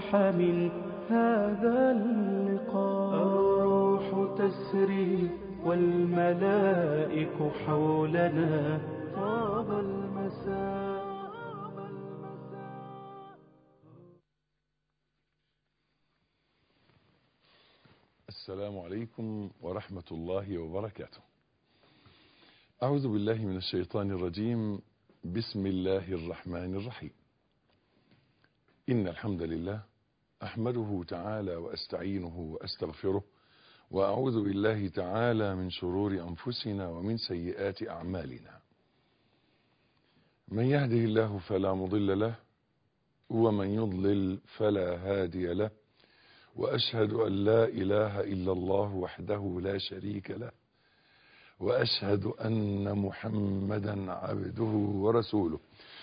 صح من هذا اللقاء. الروح تسري والملائك حولنا، طاب المساء. السلام عليكم ورحمة الله وبركاته. أعوذ بالله من الشيطان الرجيم. بسم الله الرحمن الرحيم. إن الحمد لله أحمده تعالى وأستعينه وأستغفره، وأعوذ بالله تعالى من شرور أنفسنا ومن سيئات أعمالنا. من يهده الله فلا مضل له، ومن يضلل فلا هادي له، وأشهد أن لا إله إلا الله وحده لا شريك له، وأشهد أن محمدا عبده ورسوله.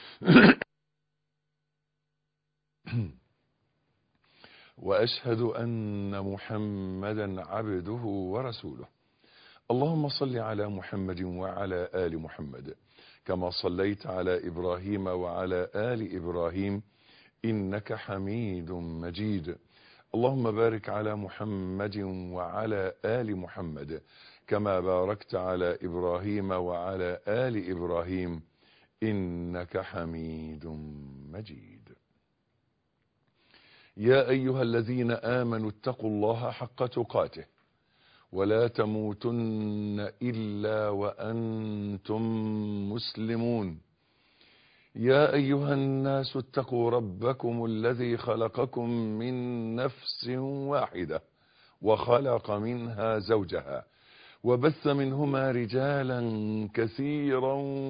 وأشهد أن محمدا عبده ورسوله. اللهم صل على محمد وعلى آل محمد كما صليت على إبراهيم وعلى آل إبراهيم إنك حميد مجيد. اللهم بارك على محمد وعلى آل محمد كما باركت على إبراهيم وعلى آل إبراهيم إنك حميد مجيد. يا أيها الذين آمنوا اتقوا الله حق تقاته ولا تموتن إلا وأنتم مسلمون. يا أيها الناس اتقوا ربكم الذي خلقكم من نفس واحدة وخلق منها زوجها وبث منهما رجالا كثيرا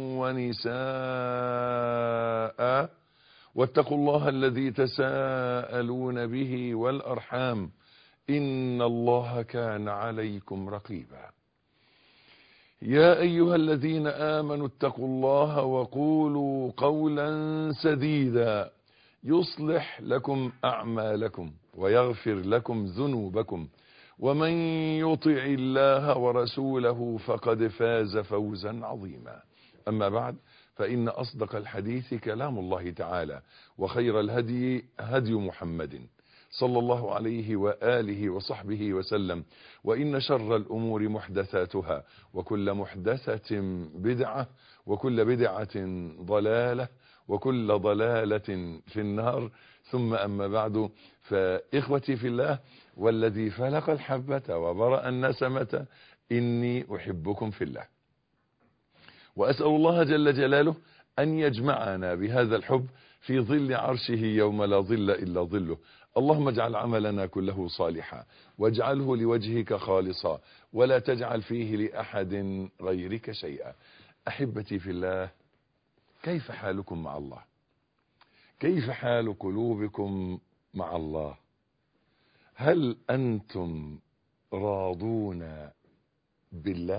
ونساء، واتقوا الله الذي تساءلون به والأرحام إن الله كان عليكم رقيبا. يا أيها الذين آمنوا اتقوا الله وقولوا قولا سديدا يصلح لكم أعمالكم ويغفر لكم ذنوبكم، ومن يطع الله ورسوله فقد فاز فوزا عظيما. أما بعد، فإن أصدق الحديث كلام الله تعالى، وخير الهدي هدي محمد صلى الله عليه وآله وصحبه وسلم، وإن شر الأمور محدثاتها، وكل محدثة بدعة، وكل بدعة ضلالة، وكل ضلالة في النار. ثم أما بعد، فإخوتي في الله والذي فلق الحبة وبرأ النسمة، إني أحبكم في الله، وأسأل الله جل جلاله أن يجمعنا بهذا الحب في ظل عرشه يوم لا ظل إلا ظله. اللهم اجعل عملنا كله صالحا، واجعله لوجهك خالصا، ولا تجعل فيه لأحد غيرك شيئا. أحبتي في الله، كيف حالكم مع الله؟ كيف حال قلوبكم مع الله؟ هل أنتم راضون بالله؟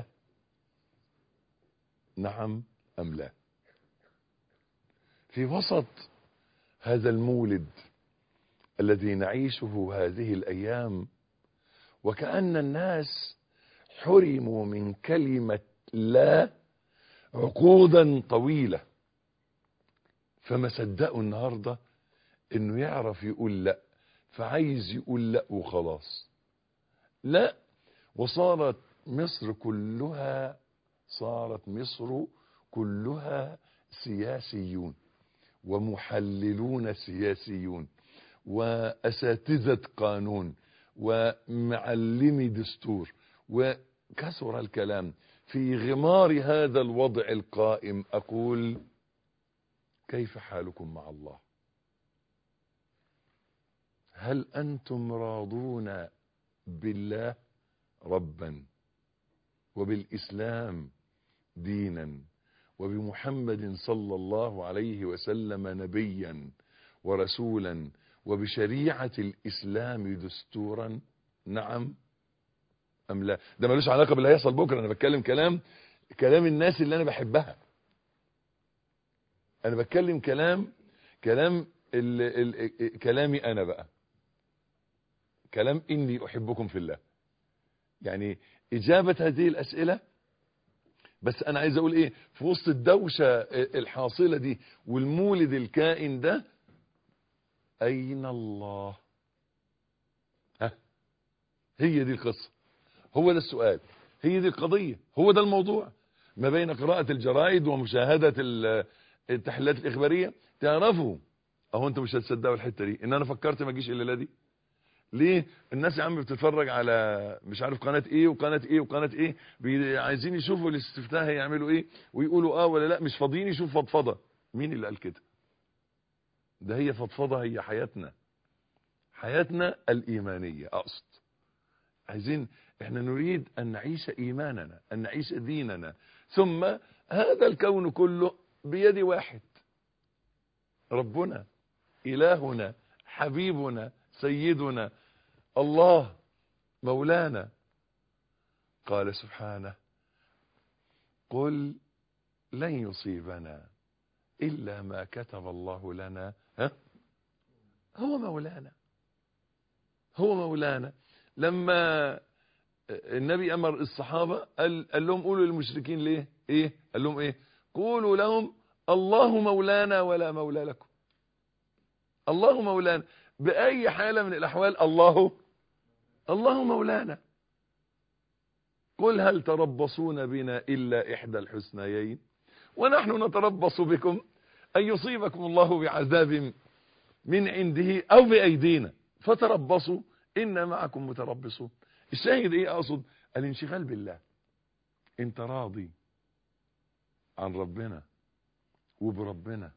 نعم أم لا؟ في وسط هذا المولد الذي نعيشه هذه الأيام، وكأن الناس حرموا من كلمة لا عقودا طويلة، فما صدقوا النهاردة انه يعرف يقول لا، فعايز يقول لا وخلاص. لا، وصارت مصر كلها سياسيون ومحللون سياسيون وأساتذة قانون ومعلمي دستور، وكثر الكلام. في غمار هذا الوضع القائم أقول: كيف حالكم مع الله؟ هل أنتم راضون بالله ربا، وبالإسلام دينا، وبمحمد صلى الله عليه وسلم نبيا ورسولا، وبشريعة الإسلام دستورا؟ نعم أم لا؟ ده ملوش علاقة باللي هيحصل بكرة. أنا بتكلم كلام الناس اللي أنا بحبها. أنا بتكلم كلامي أنا بقى، كلام إني أحبكم في الله. يعني إجابة هذه الأسئلة. بس أنا عايز أقول إيه في وسط الدوشة الحاصلة دي والمولد الكائن ده؟ أين الله؟ هي دي القصة، هو ده السؤال، هي دي القضية، هو ده الموضوع. ما بين قراءة الجرائد ومشاهدة التحليلات الإخبارية تعرفوا. اهو انتوا مش هتصدقوا الحتة دي، ان انا فكرت ما اجيش الليلة دي. ليه؟ الناس يا عم بتتفرج على مش عارف قناة ايه وقناة ايه وقناة ايه، عايزين يشوفوا الاستفتاء هيعملوا ايه ويقولوا ولا لا، مش فاضيين يشوفوا فضفضة. مين اللي قال كده؟ ده هي فضفضة، هي حياتنا الإيمانية. أقصد عايزين، احنا نريد أن نعيش إيماننا، أن نعيش ديننا، ثم هذا الكون كله بيد واحد، ربنا إلهنا حبيبنا سيدنا الله مولانا. قال سبحانه: قل لن يصيبنا إلا ما كتب الله لنا هو مولانا. لما النبي أمر الصحابة قال لهم قولوا للمشركين ليه قال لهم ايه؟ قولوا لهم الله مولانا ولا مولى لكم. الله مولانا بأي حالة من الأحوال، الله مولانا. قل هل تربصون بنا إلا إحدى الحسنيين ونحن نتربص بكم أن يصيبكم الله بعذاب من عنده أو بأيدينا فتربصوا إنا معكم متربصون. الشاهد ايه؟ اقصد الانشغال بالله. انت راضي عن ربنا وبربنا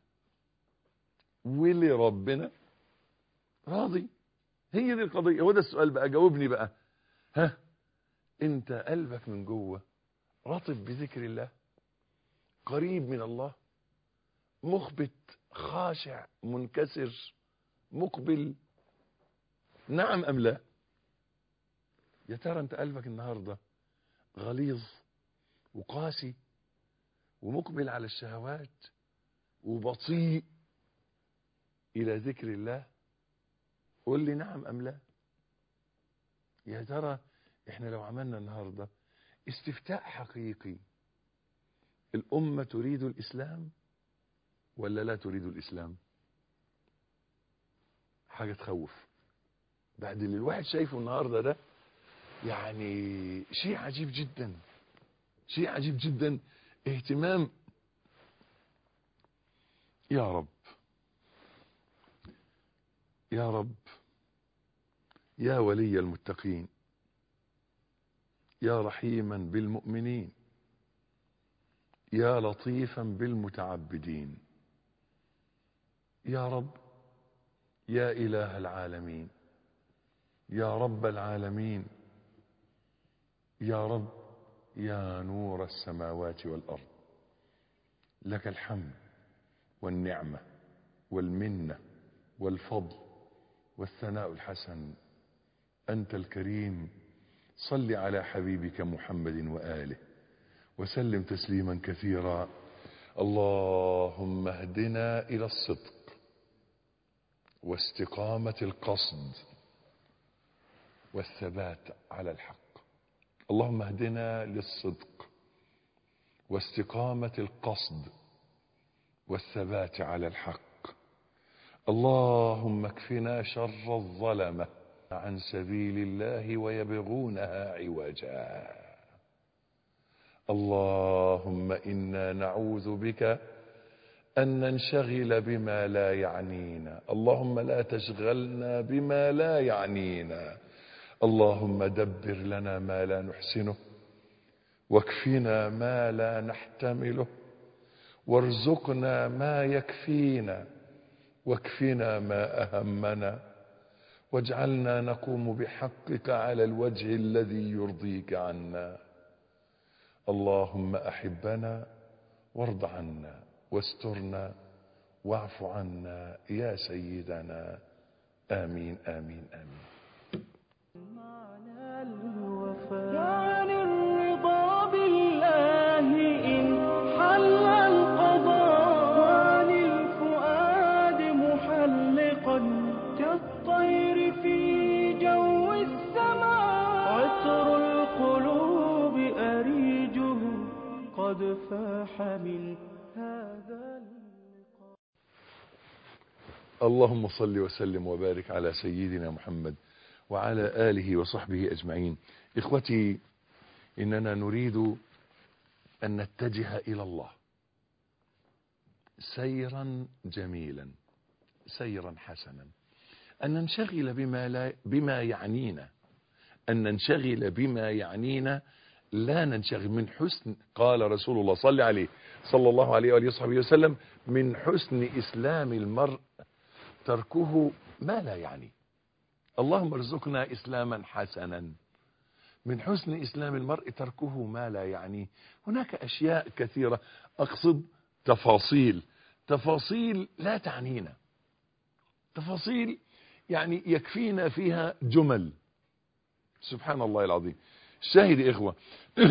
ولربنا، راضي؟ هي دي القضية، هو ده السؤال بقى. جاوبني بقى، انت قلبك من جوه رطب بذكر الله، قريب من الله، مخبت خاشع منكسر مقبل، نعم ام لا؟ يا ترى انت قلبك النهاردة غليظ وقاسي ومقبل على الشهوات وبطيء الى ذكر الله؟ قول لي نعم ام لا. يا ترى احنا لو عملنا النهاردة استفتاء حقيقي، الامة تريد الاسلام ولا لا تريد الاسلام؟ حاجة تخوف بعد اللي الواحد شايفه النهاردة ده. يعني شيء عجيب جدا، شيء عجيب جدا. اهتمام. يا رب يا رب يا ولي المتقين، يا رحيما بالمؤمنين، يا لطيفا بالمتعبدين، يا رب يا إله العالمين، يا رب العالمين، يا رب يا نور السماوات والأرض. لك الحمد والنعمة والمنة والفضل والثناء الحسن. أنت الكريم. صل على حبيبك محمد وآله وسلم تسليما كثيرا. اللهم اهدنا إلى الصدق واستقامة القصد والثبات على الحق. اللهم اهدنا للصدق واستقامة القصد والثبات على الحق. اللهم اكفنا شر الظلمة عن سبيل الله ويبغونها عوجا. اللهم إنا نعوذ بك أن ننشغل بما لا يعنينا. اللهم لا تشغلنا بما لا يعنينا. اللهم دبر لنا ما لا نحسنه واكفنا ما لا نحتمله وارزقنا ما يكفينا واكفنا ما أهمنا واجعلنا نقوم بحقك على الوجه الذي يرضيك عنا. اللهم أحبنا وارض عنا واسترنا واعف عنا يا سيدنا. آمين آمين آمين. معنى الوفاء عن الرضا بالله إن حل القضاء، وعن الفؤاد محلقا كالطير في جو السماء، عطر القلوب أريجه قد فاح من هذا اللقاء. اللهم صل وسلم وبارك على سيدنا محمد وعلى آله وصحبه أجمعين. إخوتي، إننا نريد أن نتجه إلى الله سيرا جميلا، سيرا حسنا، أن ننشغل بما يعنينا، أن ننشغل بما يعنينا، لا ننشغل. من حسن، قال رسول الله صلى عليه صلى الله عليه وآله وصحبه وسلم: من حسن إسلام المرء تركه ما لا يعني. اللهم ارزقنا إسلاما حسنا. من حسن إسلام المرء تركه ما لا يعني. هناك أشياء كثيرة، أقصد تفاصيل لا تعنينا، تفاصيل يعني يكفينا فيها جمل. سبحان الله العظيم. الشاهد يا إخوة،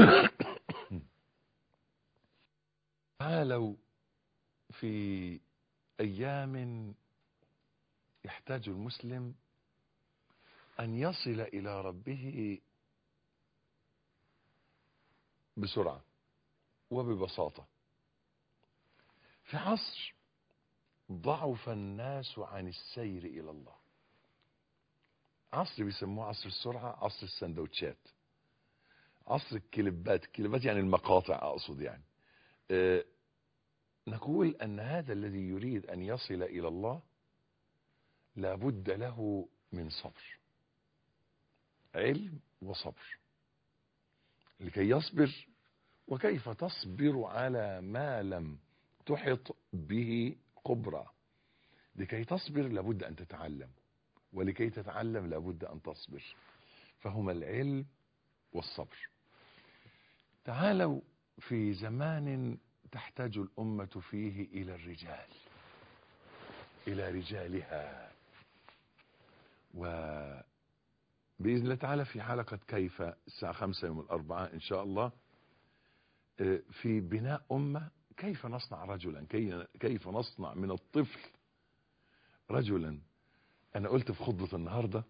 تعالوا في أيام يحتاج المسلم أن يصل إلى ربه بسرعة وببساطة. في عصر ضعف الناس عن السير إلى الله، عصر بيسموه عصر السرعة، عصر السندوتشات، عصر الكليبات يعني المقاطع أقصد يعني. نقول أن هذا الذي يريد أن يصل إلى الله لابد له من صبر، علم وصبر، لكي يصبر. وكيف تصبر على ما لم تحط به خبرة؟ لكي تصبر لابد أن تتعلم، ولكي تتعلم لابد أن تصبر، فهما العلم والصبر. تعالوا في زمان تحتاج الأمة فيه إلى الرجال، إلى رجالها. وبإذن الله تعالى في حلقة كيف الساعة 5 يوم الأربعاء إن شاء الله، في بناء أمة، كيف نصنع رجلا، كيف نصنع من الطفل رجلا. أنا قلت في خطبة النهاردة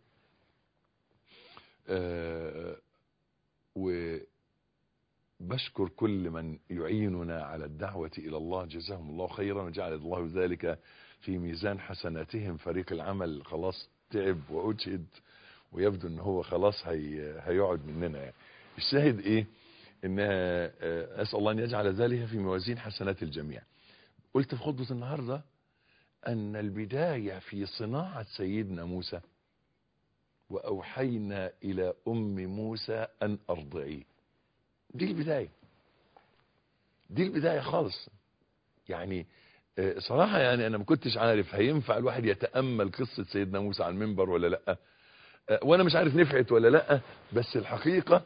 وبشكر كل من يعيننا على الدعوة إلى الله، جزاهم الله خيرا وجعل الله ذلك في ميزان حسناتهم. فريق العمل خلاص تعب وأجهد، ويبدو ان هو خلاص هيقعد مننا يعني. الشاهد ايه؟ ان اسال الله ان يجعل ذلك في موازين حسنات الجميع. قلت في خطبة النهارده ان البداية في صناعة سيدنا موسى: واوحينا الى ام موسى ان ارضعيه. دي البداية خالص يعني. صراحة يعني انا ما كنتش عارف هينفع الواحد يتأمل قصة سيدنا موسى على المنبر ولا لا، وانا مش عارف نفعت ولا لا. بس الحقيقة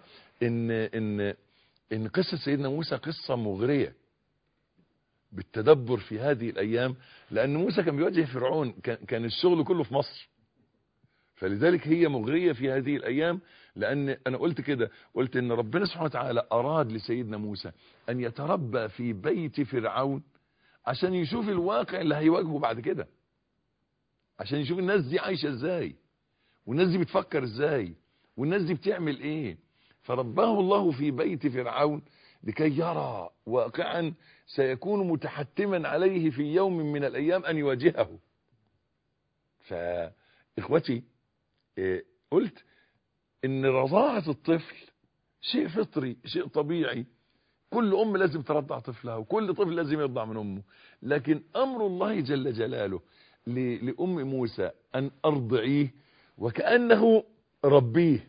ان قصة سيدنا موسى قصة مغرية بالتدبر في هذه الايام، لان موسى كان بيواجه فرعون، كان الشغل كله في مصر، فلذلك هي مغرية في هذه الايام. لان انا قلت كده، قلت ان ربنا سبحانه وتعالى اراد لسيدنا موسى ان يتربى في بيت فرعون عشان يشوف الواقع اللي هيواجهه بعد كده، عشان يشوف الناس دي عايشة ازاي، والناس دي بتفكر ازاي، والناس دي بتعمل ايه. فرباه الله في بيت فرعون لكي يرى واقعا سيكون متحتما عليه في يوم من الايام ان يواجهه. فاخوتي، قلت ان رضاعة الطفل شيء فطري، شيء طبيعي. كل ام لازم ترضع طفلها، وكل طفل لازم يرضع من امه. لكن امر الله جل جلاله لام موسى ان ارضعيه، وكأنه ربيه،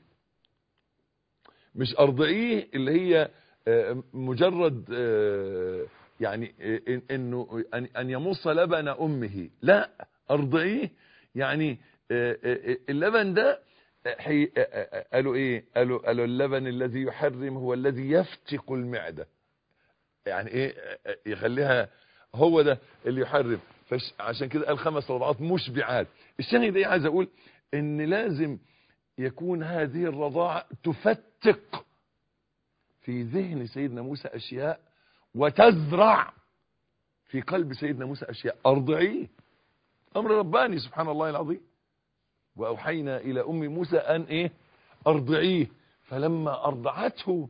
مش ارضعيه اللي هي مجرد يعني انه ان يمص لبن امه، لا، ارضعيه يعني اللبن ده قالوا ايه؟ قالوا اللبن الذي يحرم هو الذي يفتق المعدة. يعني ايه؟ يخليها هو ده اللي يحرم. عشان كده قال 5 رضعات مشبعات. الشاهد ايه؟ عايز اقول ان لازم يكون هذه الرضاعة تفتق في ذهن سيدنا موسى اشياء، وتزرع في قلب سيدنا موسى اشياء. ارضعيه، امر رباني سبحان الله العظيم. واوحينا الى ام موسى ان ايه؟ ارضعيه. فلما ارضعته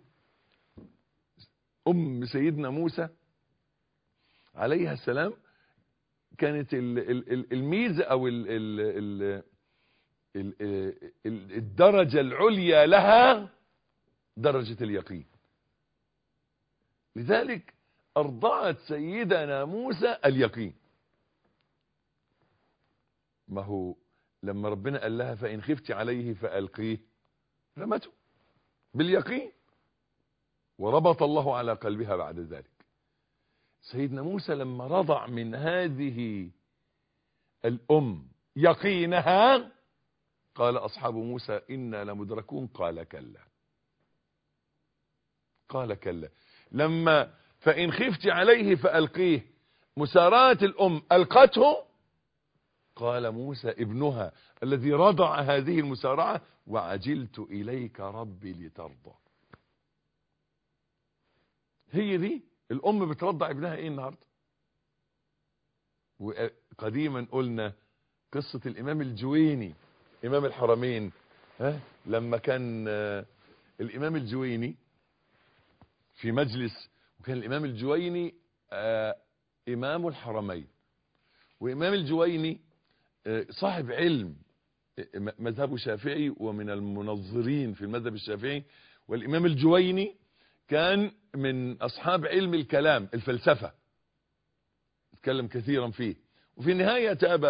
ام سيدنا موسى عليها السلام، كانت الميزة او الدرجة العليا لها درجة اليقين. لذلك أرضعت سيدنا موسى اليقين. ما هو لما ربنا قال لها فإن خفت عليه فألقيه، رمته باليقين، وربط الله على قلبها بعد ذلك. سيدنا موسى لما رضع من هذه الأم يقينها قال أصحاب موسى إنا لمدركون، قال كلا، قال كلا. لما فإن خفت عليه فألقيه، مساراة الأم ألقته، قال موسى ابنها الذي رضع هذه المسارعة وعجلت إليك ربي لترضى. هي دي الأم بترضع ابنها ايه النهاردة. وقديما قلنا قصة الإمام الجويني إمام الحرمين، لما كان الإمام الجويني في مجلس، وكان الإمام الجويني إمام الحرمين، وإمام الجويني صاحب علم، مذهبه شافعي ومن المنظرين في المذهب الشافعي، والإمام الجويني كان من أصحاب علم الكلام الفلسفة، اتكلم كثيرا فيه، وفي النهاية تاب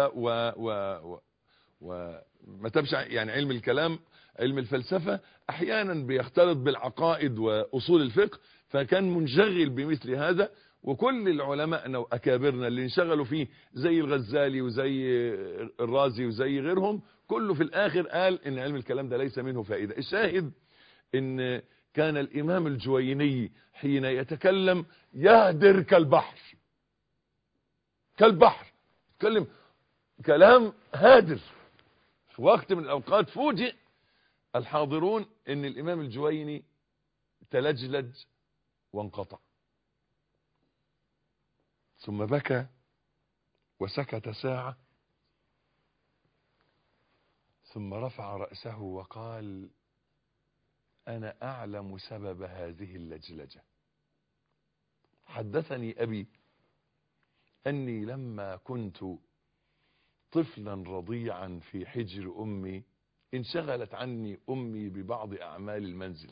وما تبش يعني علم الكلام. علم الفلسفة أحيانا بيختلط بالعقائد وأصول الفقه، فكان منشغل بمثل هذا. وكل العلماء وأكابرنا اللي انشغلوا فيه زي الغزالي وزي الرازي وزي غيرهم، كله في الآخر قال إن علم الكلام ده ليس منه فائدة. الشاهد إن كان الإمام الجويني حين يتكلم يهدر كالبحر، كالبحر، يتكلم كلام هادر. في وقت من الأوقات فوجئ الحاضرون إن الإمام الجويني تلجلج وانقطع، ثم بكى وسكت ساعة، ثم رفع رأسه وقال أنا أعلم سبب هذه اللجلجة. حدثني أبي أني لما كنت طفلا رضيعا في حجر أمي انشغلت عني أمي ببعض أعمال المنزل،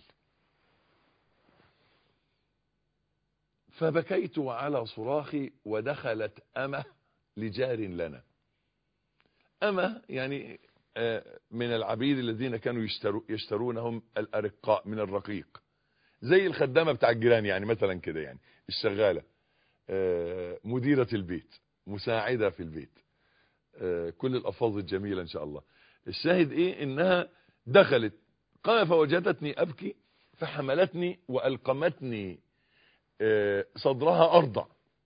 فبكيت على صراخي ودخلت أمة لجار لنا. أمة يعني من العبيد الذين كانوا يشترونهم الأرقاء من الرقيق، زي الخدامة بتاع الجيران يعني، مثلا كده يعني، الشغالة، مديرة البيت، مساعدة في البيت، كل الألفاظ الجميلة إن شاء الله. الشاهد إيه؟ إنها دخلت، قال فوجدتني أبكي فحملتني وألقمتني صدرها أرضع،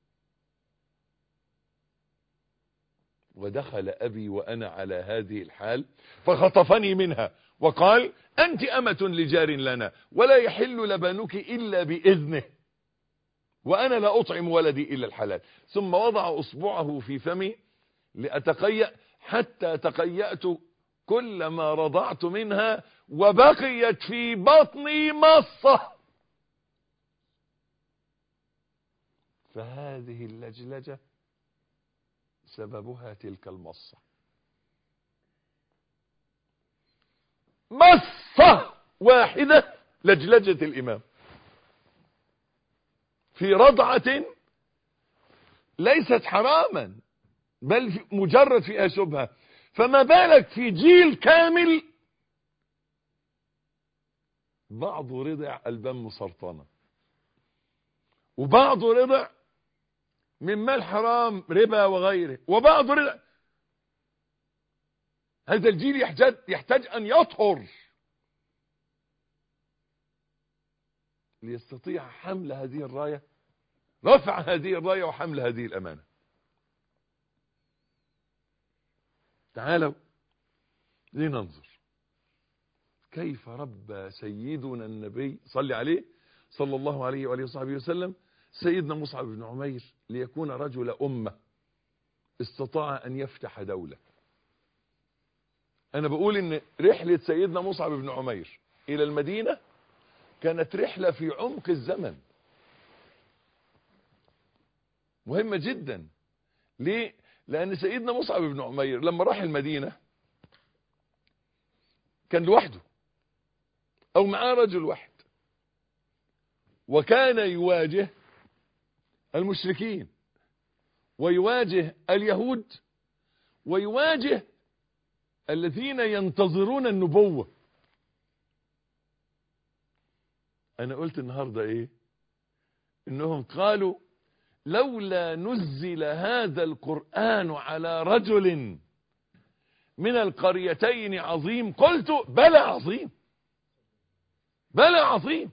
ودخل أبي وأنا على هذه الحال فخطفني منها وقال أنت أمة لجار لنا ولا يحل لبنك إلا بإذنه، وأنا لا أطعم ولدي إلا الحلال. ثم وضع أصبعه في فمي لأتقيأ حتى تقيأت كلما رضعت منها وبقيت في بطني مصة. فهذه اللجلجة سببها تلك المصة، مصة واحدة لجلجة الإمام في رضعة ليست حراما، بل مجرد فيها شبهة، فما بالك في جيل كامل بعض رضع البان مسرطنة، وبعض رضع من مال حرام ربا وغيره، وبعض رضع. هذا الجيل يحتاج أن يطهر ليستطيع حمل هذه الراية، رفع هذه الراية وحمل هذه الأمانة. تعالوا لننظر كيف ربى سيدنا النبي صلى عليه صلى الله عليه وآله وصحبه وسلم سيدنا مصعب بن عمير ليكون رجل أمة استطاع أن يفتح دولة. أنا بقول إن رحلة سيدنا مصعب بن عمير إلى المدينة كانت رحلة في عمق الزمن مهمة جدا. ليه؟ لأن سيدنا مصعب بن عمير لما راح المدينة كان لوحده او معاه رجل واحد، وكان يواجه المشركين ويواجه اليهود ويواجه الذين ينتظرون النبوة. انا قلت النهاردة ايه؟ انهم قالوا لولا نزل هذا القرآن على رجل من القريتين عظيم. قلت بلى عظيم، بلى عظيم.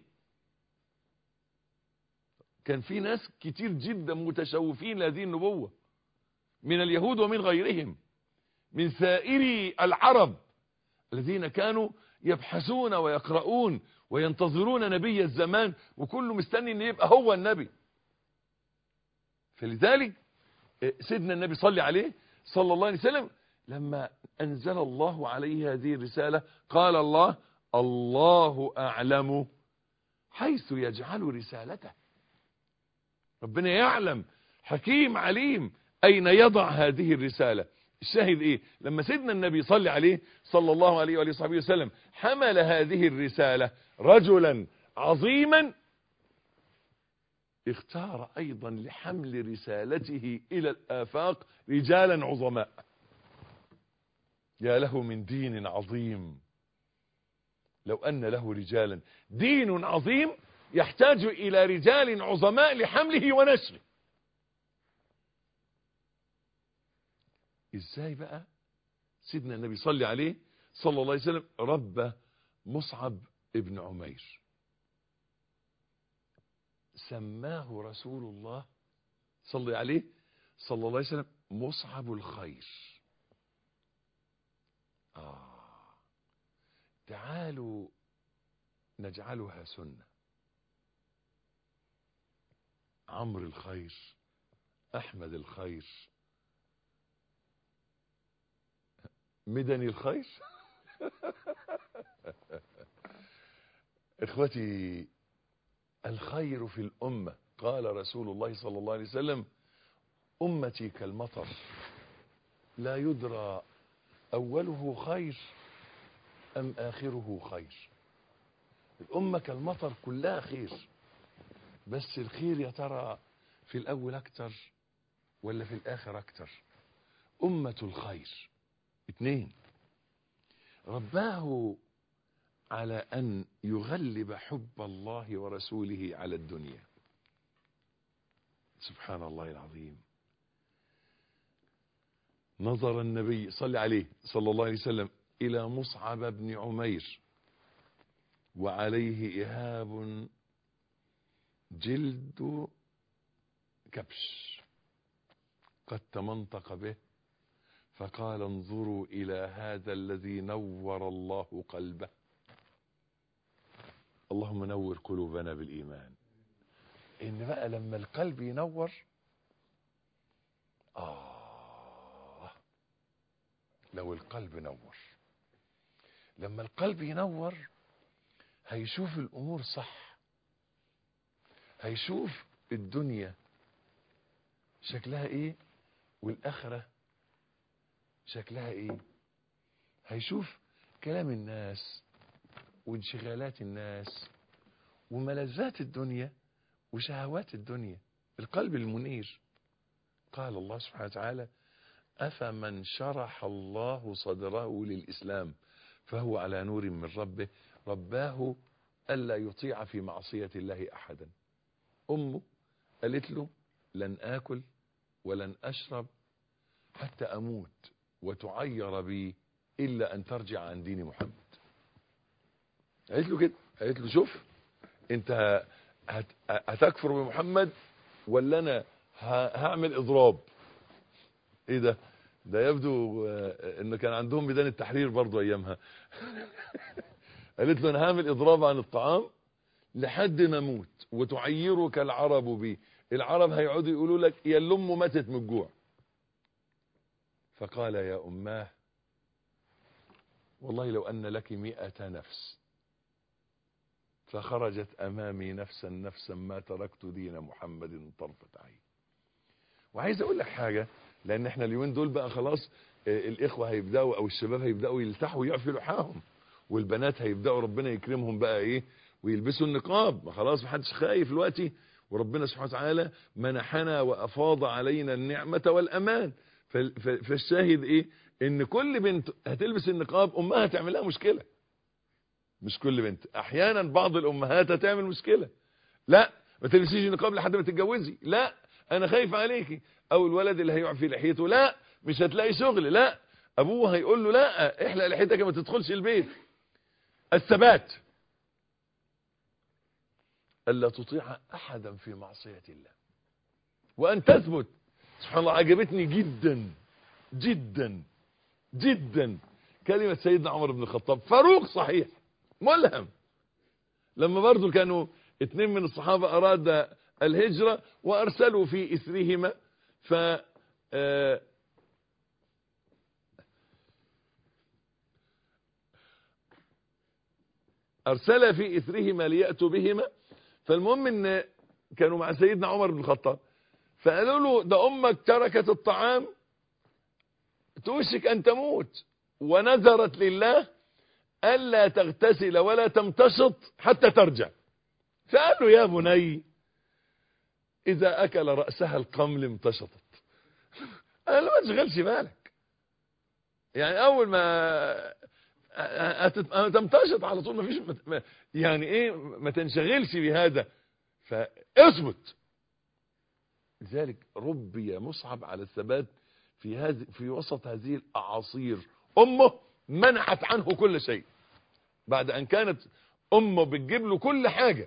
كان في ناس كتير جدا متشوفين لهذه النبوة من اليهود ومن غيرهم من سائر العرب الذين كانوا يبحثون ويقرؤون وينتظرون نبي الزمان، وكله مستني ان يبقى هو النبي. فلذلك سيدنا النبي صلى عليه صلى الله عليه وسلم لما أنزل الله عليه هذه الرسالة قال الله: الله أعلم حيث يجعل رسالته. ربنا يعلم، حكيم عليم، أين يضع هذه الرسالة. الشاهد إيه؟ لما سيدنا النبي صلى عليه صلى الله عليه وآله وصحبه وسلم حمل هذه الرسالة رجلا عظيما، اختار أيضا لحمل رسالته إلى الآفاق رجالا عظماء. يا له من دين عظيم لو أن له رجالا. دين عظيم يحتاج إلى رجال عظماء لحمله ونشره. إزاي بقى سيدنا النبي صلى عليه صلى الله عليه وسلم ربى مصعب ابن عمير؟ سماه رسول الله صلى عليه صلى الله عليه وسلم مصعب الخير. تعالوا نجعلها سنة. عمرو الخير، أحمد الخير، مدني الخير. إخوتي، الخير في الأمة. قال رسول الله صلى الله عليه وسلم: أمتي كالمطر لا يدرى أوله خير أم آخره خير. الأمة كالمطر كلها خير، بس الخير يا ترى في الأول أكتر ولا في الآخر أكتر؟ أمة الخير. 2، رباه على أن يغلب حب الله ورسوله على الدنيا. سبحان الله العظيم. نظر النبي صلى عليه صلى الله عليه وسلم إلى مصعب بن عمير وعليه إهاب جلد كبش قد تمنطق به، فقال: انظروا إلى هذا الذي نور الله قلبه. اللهم نور قلوبنا بالإيمان. إن بقى لما القلب ينور، لو القلب نور، لما القلب ينور هيشوف الأمور صح، هيشوف الدنيا شكلها إيه والآخرة شكلها إيه، هيشوف كلام الناس وانشغالات الناس وملذات الدنيا وشهوات الدنيا. القلب المنير. قال الله سبحانه وتعالى: أفمن شرح الله صدره للإسلام فهو على نور من ربه رباه ألا يطيع في معصية الله أحدا. أمه قالت له: لن آكل ولن أشرب حتى أموت وتعير بي إلا أن ترجع عن دين محمد. قالت له كده، قالت له: شوف انت هتكفر بمحمد ولا انا هعمل اضراب. ايه ده؟ ده يبدو انه كان عندهم ميدان التحرير برضو ايامها. قالت له: انا هعمل اضراب عن الطعام لحد ما اموت وتعيرك العرب بي. العرب هيقعدوا يقولوا لك يا الام ماتت من الجوع. فقال: يا اماه والله لو ان لك 100 نفس فخرجت امامي نفسا ما تركت دين محمد طرفة عين. وعايز اقول لك حاجة، لان احنا اليومين دول بقى خلاص الاخوة هيبدأوا او الشباب هيبدأوا يلتحوا ويعفوا لحاهم والبنات هيبدأوا ربنا يكرمهم بقى ايه ويلبسوا النقاب، ما خلاص محدش خايف دلوقتي، وربنا سبحانه وتعالى منحنا وافاض علينا النعمة والامان. فالشاهد ايه، ان كل بنت هتلبس النقاب امها هتعمل لها مشكلة. مش كل بنت، احيانا بعض الامهات هتعمل مشكلة، لا ما تلبسيش النقاب لحد ما تتجوزي، لا انا خايف عليكي. او الولد اللي هيقع في لحيته، لا مش هتلاقي شغل، لا ابوه هيقول له لا احلق لحيتك ما تدخلش البيت. الثبات، الا تطيع احدا في معصية الله وان تثبت. سبحان الله، عجبتني جدا جدا جدا كلمة سيدنا عمر بن الخطاب، فاروق صحيح ملهم، لما برضو كانوا 2 من الصحابة اراد الهجرة وارسلوا في اثرهما، ف ارسل في اثرهما ليأتوا بهما. فالمهم ان كانوا مع سيدنا عمر بن الخطاب، فقالوا له ده امك تركت الطعام توشك ان تموت، ونذرت لله الا تغتسل ولا تمتشط حتى ترجع. فقال له يا بني اذا اكل رأسها القمل امتشطت. قال له ما تشغلش بالك، يعني اول ما تمتشط على طول، ما فيش يعني ايه، ما تنشغلش بهذا، فاثبت. لذلك ربي مصعب على الثبات في وسط هذه الاعاصير. امه منعت عنه كل شيء، بعد ان كانت امه بتجيب له كل حاجة.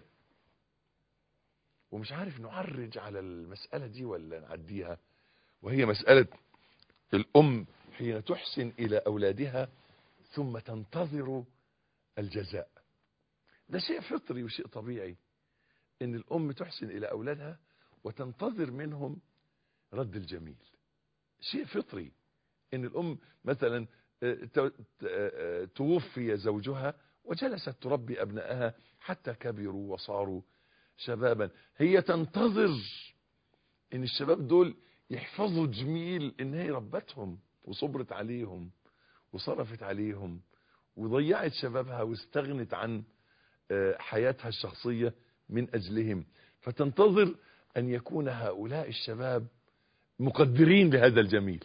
ومش عارف نعرج على المسألة دي ولا نعديها، وهي مسألة الام حين تحسن الى اولادها ثم تنتظر الجزاء. ده شيء فطري وشيء طبيعي ان الام تحسن الى اولادها وتنتظر منهم رد الجميل. شيء فطري ان الام مثلا توفي زوجها وجلست تربي ابنائها حتى كبروا وصاروا شبابا، هي تنتظر ان الشباب دول يحفظوا جميل ان هي ربتهم وصبرت عليهم وصرفت عليهم وضيعت شبابها واستغنت عن حياتها الشخصية من أجلهم. فتنتظر أن يكون هؤلاء الشباب مقدرين لهذا الجميل،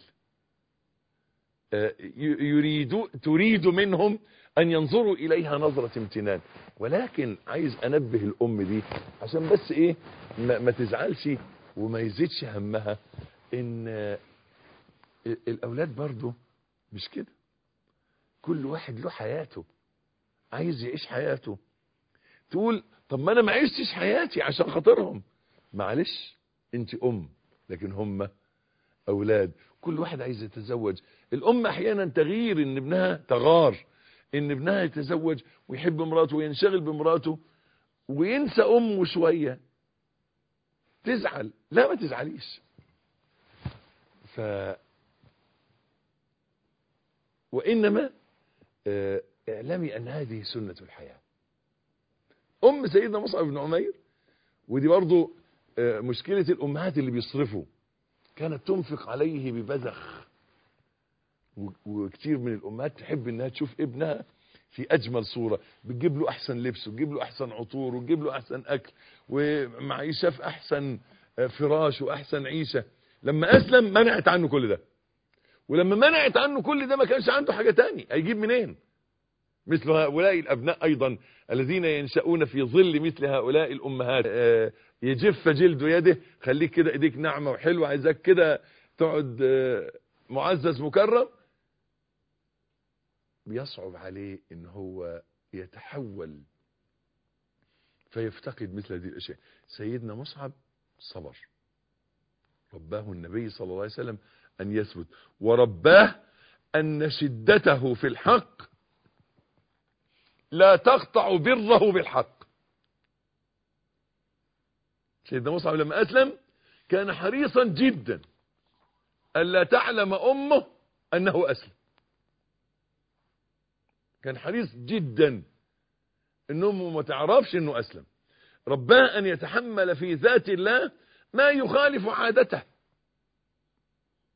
تريد منهم أن ينظروا إليها نظرة امتنان. ولكن عايز أنبه الأم دي عشان بس إيه ما تزعلش وما يزيدش همها، إن الأولاد برضو مش كده، كل واحد له حياته عايز يعيش حياته. تقول طب ما انا ما عشتش حياتي عشان خاطرهم، معلش انت ام لكن هم اولاد، كل واحد عايز يتزوج. الام احيانا تغير ان ابنها تغار ان ابنها يتزوج ويحب مراته وينشغل بمراته وينسى امه شوية، تزعل. لا ما تزعليش. وانما اعلمي ان هذه سنة الحياة. ام سيدنا مصعب بن عمير، ودي برضو مشكلة الامهات اللي بيصرفوا، كانت تنفق عليه ببذخ، وكتير من الامهات تحب انها تشوف ابنها في اجمل صورة، بتجيب له احسن لبس وتجيب له احسن عطور وتجيب له احسن اكل ومعيشة في احسن فراش واحسن عيشة. لما اسلم منعت عنه كل ده، ولما منعت عنه كل ده ما كانش عنده حاجة تاني، هيجيب منين؟ مثل هؤلاء الأبناء أيضا الذين ينشأون في ظل مثل هؤلاء الأمهات، يجف جلد يده، خليك كده ايديك ناعمة وحلوة، عايزك كده تقعد معزز مكرم، بيصعب عليه ان هو يتحول فيفتقد مثل هذه الاشياء. سيدنا مصعب صبر، رباه النبي صلى الله عليه وسلم ان يثبت، ورباه ان شدته في الحق لا تقطع بره بالحق. سيدنا مصعب لما أسلم كان حريصا جدا ألا تعلم أمه أنه أسلم، كان حريص جدا أن أمه ما تعرفش أنه أسلم. رباه أن يتحمل في ذات الله ما يخالف عادته.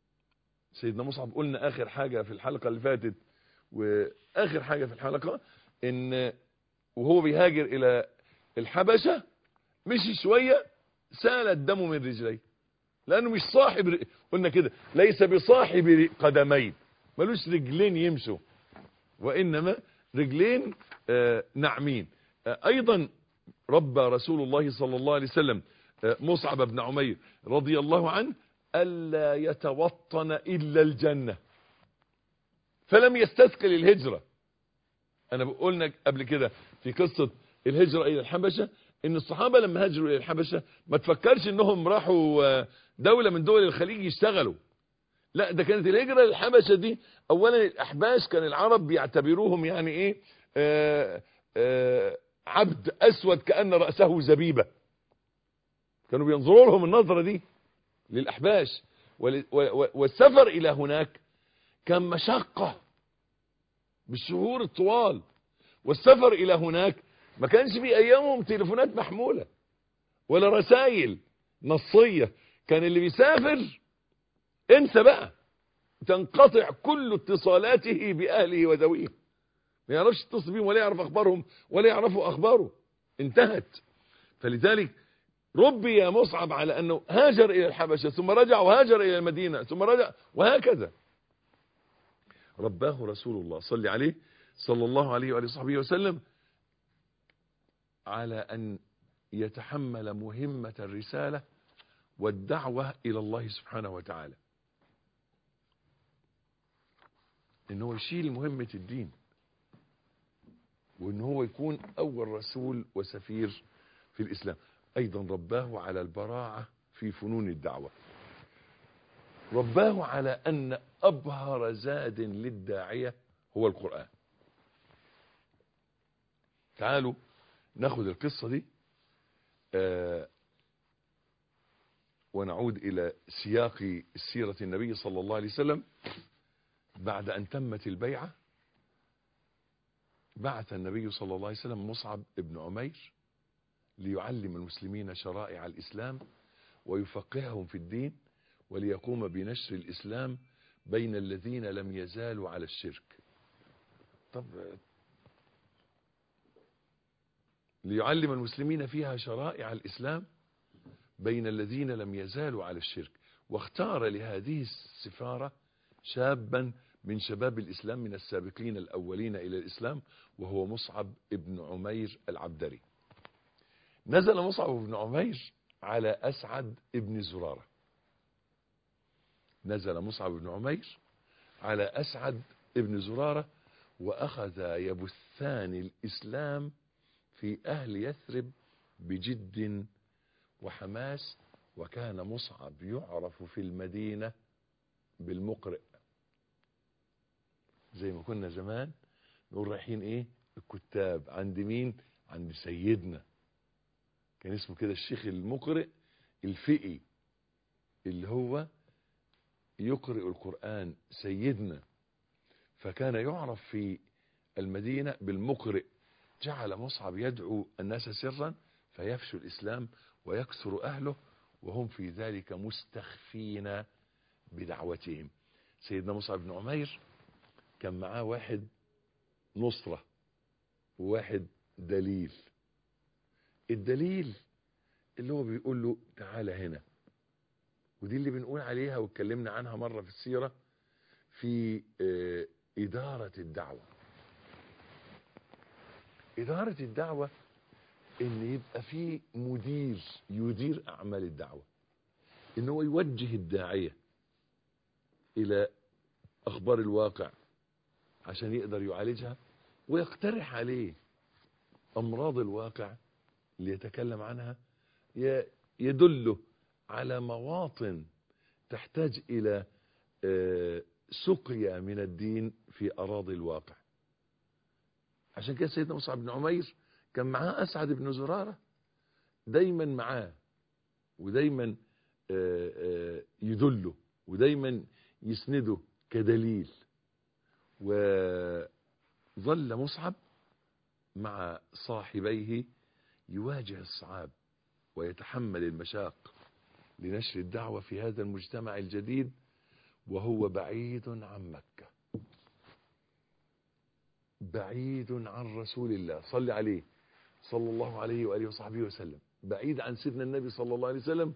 سيدنا مصعب قلنا آخر حاجة في الحلقة اللي فاتت وآخر حاجة في الحلقة ان وهو بيهاجر الى الحبشة مشي شوية سال الدم من رجليه، لانه مش صاحب، قلنا كده ليس بصاحب قدمين، ملوش رجلين يمشوا، وانما رجلين ناعمين. ايضا ربى رسول الله صلى الله عليه وسلم مصعب بن عمير رضي الله عنه ألا يتوطن إلا الجنة، فلم يستثقل الهجرة. أنا قلنا قبل كده في قصة الهجرة إلى الحبشة إن الصحابة لما هاجروا إلى الحبشة ما تفكرش إنهم راحوا دولة من دول الخليج يشتغلوا، لا ده كانت الهجرة للحبشة دي أولا الأحباش كان العرب بيعتبروهم يعني إيه عبد أسود كأن رأسه زبيبة، كانوا بينظروا لهم النظرة دي للأحباش، والسفر إلى هناك كان مشقة بالشهور الطوال، والسفر إلى هناك ما كانش في أيامهم تليفونات محمولة ولا رسائل نصية، كان اللي بيسافر انسى بقى، تنقطع كل اتصالاته بأهله وذويه، ما يعرفش يتصل بهم ولا يعرف أخبارهم ولا يعرفوا أخباره، انتهت. فلذلك ربي يا مصعب على أنه هاجر إلى الحبشة ثم رجع وهاجر إلى المدينة ثم رجع، وهكذا رباه رسول الله صلى عليه صلى الله عليه وآله وصحبه وسلم على أن يتحمل مهمة الرسالة والدعوة إلى الله سبحانه وتعالى، إنه يشيل مهمة الدين، وإن هو يكون أول رسول وسفير في الإسلام. أيضا رباه على البراعة في فنون الدعوة، رباه على أن أبهر زاد للداعية هو القرآن. تعالوا ناخذ القصة دي ونعود إلى سياق سيرة النبي صلى الله عليه وسلم. بعد أن تمت البيعة بعث النبي صلى الله عليه وسلم مصعب ابن عمير ليعلم المسلمين شرائع الإسلام ويفقههم في الدين وليقوم بنشر الإسلام بين الذين لم يزالوا على الشرك. طب ليعلم المسلمين فيها شرائع الإسلام بين الذين لم يزالوا على الشرك، واختار لهذه السفارة شابا من شباب الإسلام من السابقين الأولين إلى الإسلام، وهو مصعب ابن عمير العبدري. نزل مصعب بن عمير على أسعد ابن زرارة، نزل مصعب بن عمير على أسعد ابن زرارة، وأخذ يبثان الإسلام في أهل يثرب بجد وحماس. وكان مصعب يعرف في المدينة بالمقرئ، زي ما كنا زمان نقول رايحين ايه الكتاب عند مين؟ عند سيدنا، كان اسمه كده الشيخ المقرئ الفقي اللي هو يقرئ القرآن سيدنا، فكان يعرف في المدينة بالمقرئ. جعل مصعب يدعو الناس سرا فيفشو الإسلام ويكثر أهله وهم في ذلك مستخفين بدعوتهم. سيدنا مصعب بن عمير كان معاه واحد نصرة وواحد دليل. الدليل اللي هو بيقول له تعالى هنا، ودي اللي بنقول عليها واتكلمنا عنها مرة في السيرة في إدارة الدعوة. إدارة الدعوة إن يبقى فيه مدير يدير أعمال الدعوة، إن هو يوجه الداعية إلى أخبار الواقع عشان يقدر يعالجها، ويقترح عليه أمراض الواقع اللي يتكلم عنها، يدله على مواطن تحتاج إلى سقيا من الدين في أراضي الواقع. عشان كده سيدنا مصعب بن عمير كان معاه أسعد بن زرارة دايما معاه، ودايما يدله ودايما يسنده كدليل. وظل مصعب مع صاحبيه يواجه الصعاب ويتحمل المشاق لنشر الدعوة في هذا المجتمع الجديد وهو بعيد عن مكة. بعيد عن رسول الله، صلي عليه صلى الله عليه وآله وصحبه وسلم، بعيد عن سيدنا النبي صلى الله عليه وسلم،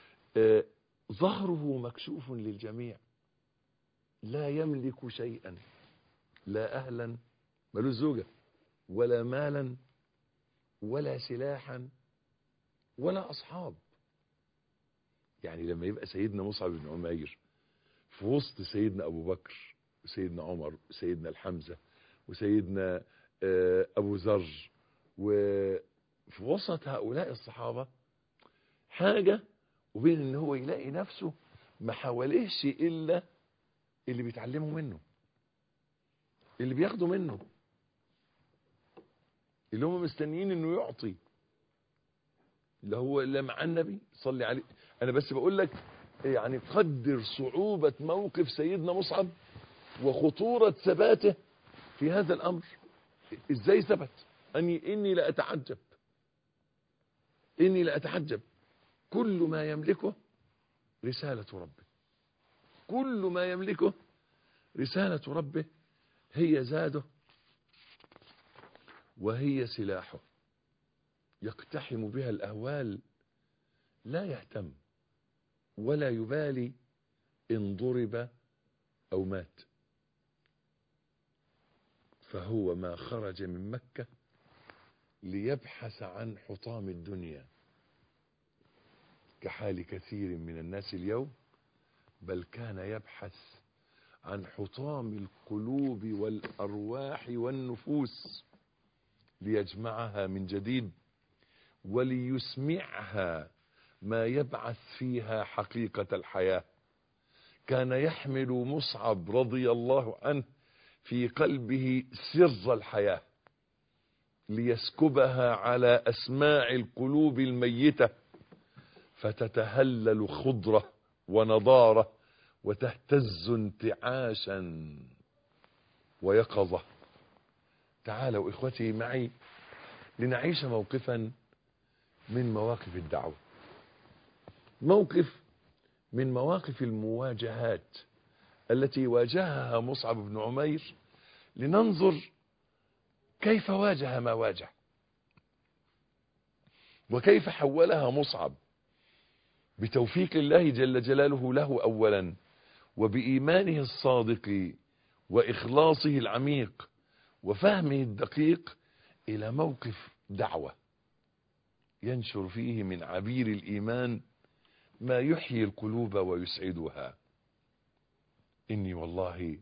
ظهره مكشوف للجميع، لا يملك شيئا، لا أهلا، ملوش زوجة ولا مالا ولا سلاحا ولا أصحاب. يعني لما يبقى سيدنا مصعب بن عمير في وسط سيدنا أبو بكر وسيدنا عمر وسيدنا الحمزة وسيدنا أبو ذر، وفي وسط هؤلاء الصحابة حاجة، وبين ان هو يلاقي نفسه ما حواليهش إلا اللي بيتعلموا منه، اللي بياخدوا منه، اللي هم مستنيين انه يعطي، اللي هو اللي مع النبي صلي عليه. انا بس بقول لك يعني قدر صعوبة موقف سيدنا مصعب وخطورة ثباته في هذا الامر. ازاي ثبت؟ اني لا اتعجب، اني لا اتعجب. كل ما يملكه رسالة ربه، كل ما يملكه رسالة ربه، هي زاده وهي سلاحه، يقتحم بها الأهوال، لا يهتم ولا يبالي إن ضرب أو مات. فهو ما خرج من مكة ليبحث عن حطام الدنيا كحال كثير من الناس اليوم، بل كان يبحث عن حطام القلوب والأرواح والنفوس ليجمعها من جديد وليسمعها ما يبعث فيها حقيقة الحياة. كان يحمل مصعب رضي الله عنه في قلبه سر الحياة ليسكبها على أسماع القلوب الميتة فتتهلل خضرة ونضارة وتهتز انتعاشا ويقظة. تعالوا إخوتي معي لنعيش موقفا من مواقف الدعوة، موقف من مواقف المواجهات التي واجهها مصعب بن عمير، لننظر كيف واجه ما واجه، وكيف حولها مصعب بتوفيق الله جل جلاله له أولا، وبإيمانه الصادق وإخلاصه العميق وفهمه الدقيق، إلى موقف دعوة ينشر فيه من عبير الإيمان ما يحيي القلوب ويسعدها. إني والله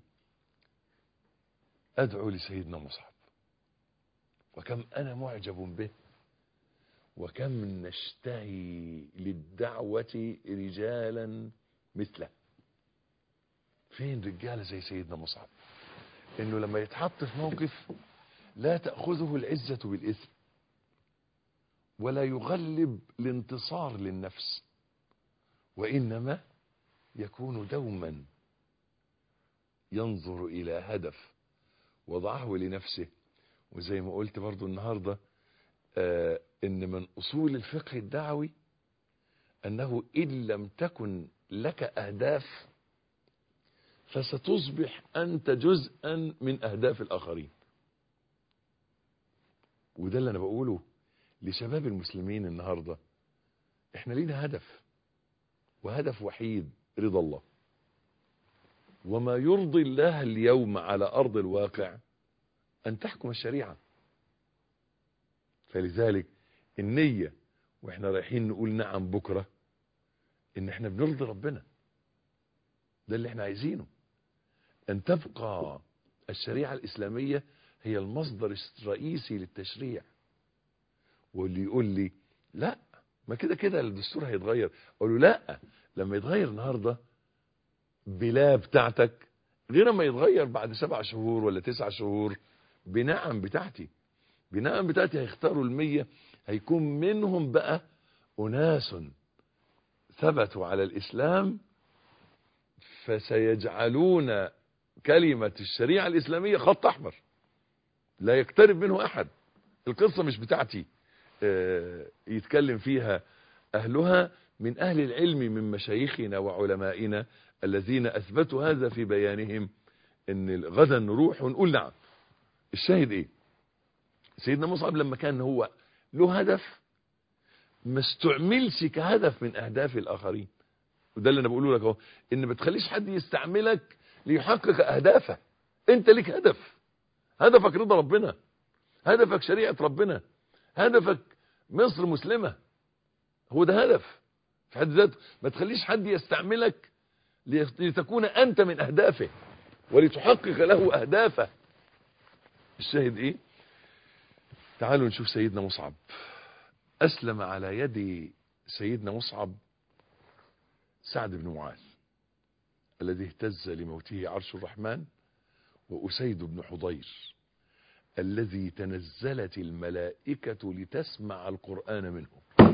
أدعو لسيدنا مصعب، وكم أنا معجب به، وكم نشتهي للدعوة رجالا مثله. فين رجال زي سيدنا مصعب؟ إنه لما يتحط في موقف لا تأخذه العزة بالإثم، ولا يغلب الانتصار للنفس، وإنما يكون دوما ينظر إلى هدف وضعه لنفسه. وزي ما قلت برضو النهاردة إن من أصول الفقه الدعوي أنه إن لم تكن لك أهداف فستصبح أنت جزءا من أهداف الآخرين. وده اللي أنا بقوله لشباب المسلمين النهاردة. إحنا لينا هدف، وهدف وحيد، رضا الله. وما يرضي الله اليوم على أرض الواقع أن تحكم الشريعة. فلذلك النية وإحنا رايحين نقول نعم بكرة إن إحنا بنرضي ربنا، ده اللي إحنا عايزينه، أن تبقى الشريعة الإسلامية هي المصدر الرئيسي للتشريع. واللي يقول لي لا ما كده كده الدستور هيتغير، أقول له لا، لما يتغير النهاردة بلا بتاعتك غير ما يتغير بعد 7 شهور ولا 9 شهور. بنعم بتاعتي هيختاروا 100، هيكون منهم بقى أناس ثبتوا على الإسلام فسيجعلون كلمة الشريعة الإسلامية خط أحمر لا يقترب منه أحد. القصة مش بتاعتي يتكلم فيها أهلها من أهل العلم من مشايخنا وعلمائنا الذين أثبتوا هذا في بيانهم، إن غدا نروح ونقول نعم الشاهد ايه؟ سيدنا مصعب لما كان هو له هدف ما استعملش كهدف من اهداف الاخرين. وده اللي انا بقوله لك اهو، ان ما تخليش حد يستعملك ليحقق اهدافه. انت ليك هدف، هدفك رضا ربنا، هدفك شريعة ربنا، هدفك مصر مسلمة، هو ده هدف في حد ذاته. ما تخليش حد يستعملك لتكون انت من اهدافه ولتحقق له اهدافه. الشاهد ايه؟ تعالوا نشوف سيدنا مصعب. اسلم على يد سيدنا مصعب سعد بن معاذ الذي اهتز لموته عرش الرحمن، وأسيد بن حضير الذي تنزلت الملائكة لتسمع القرآن منه.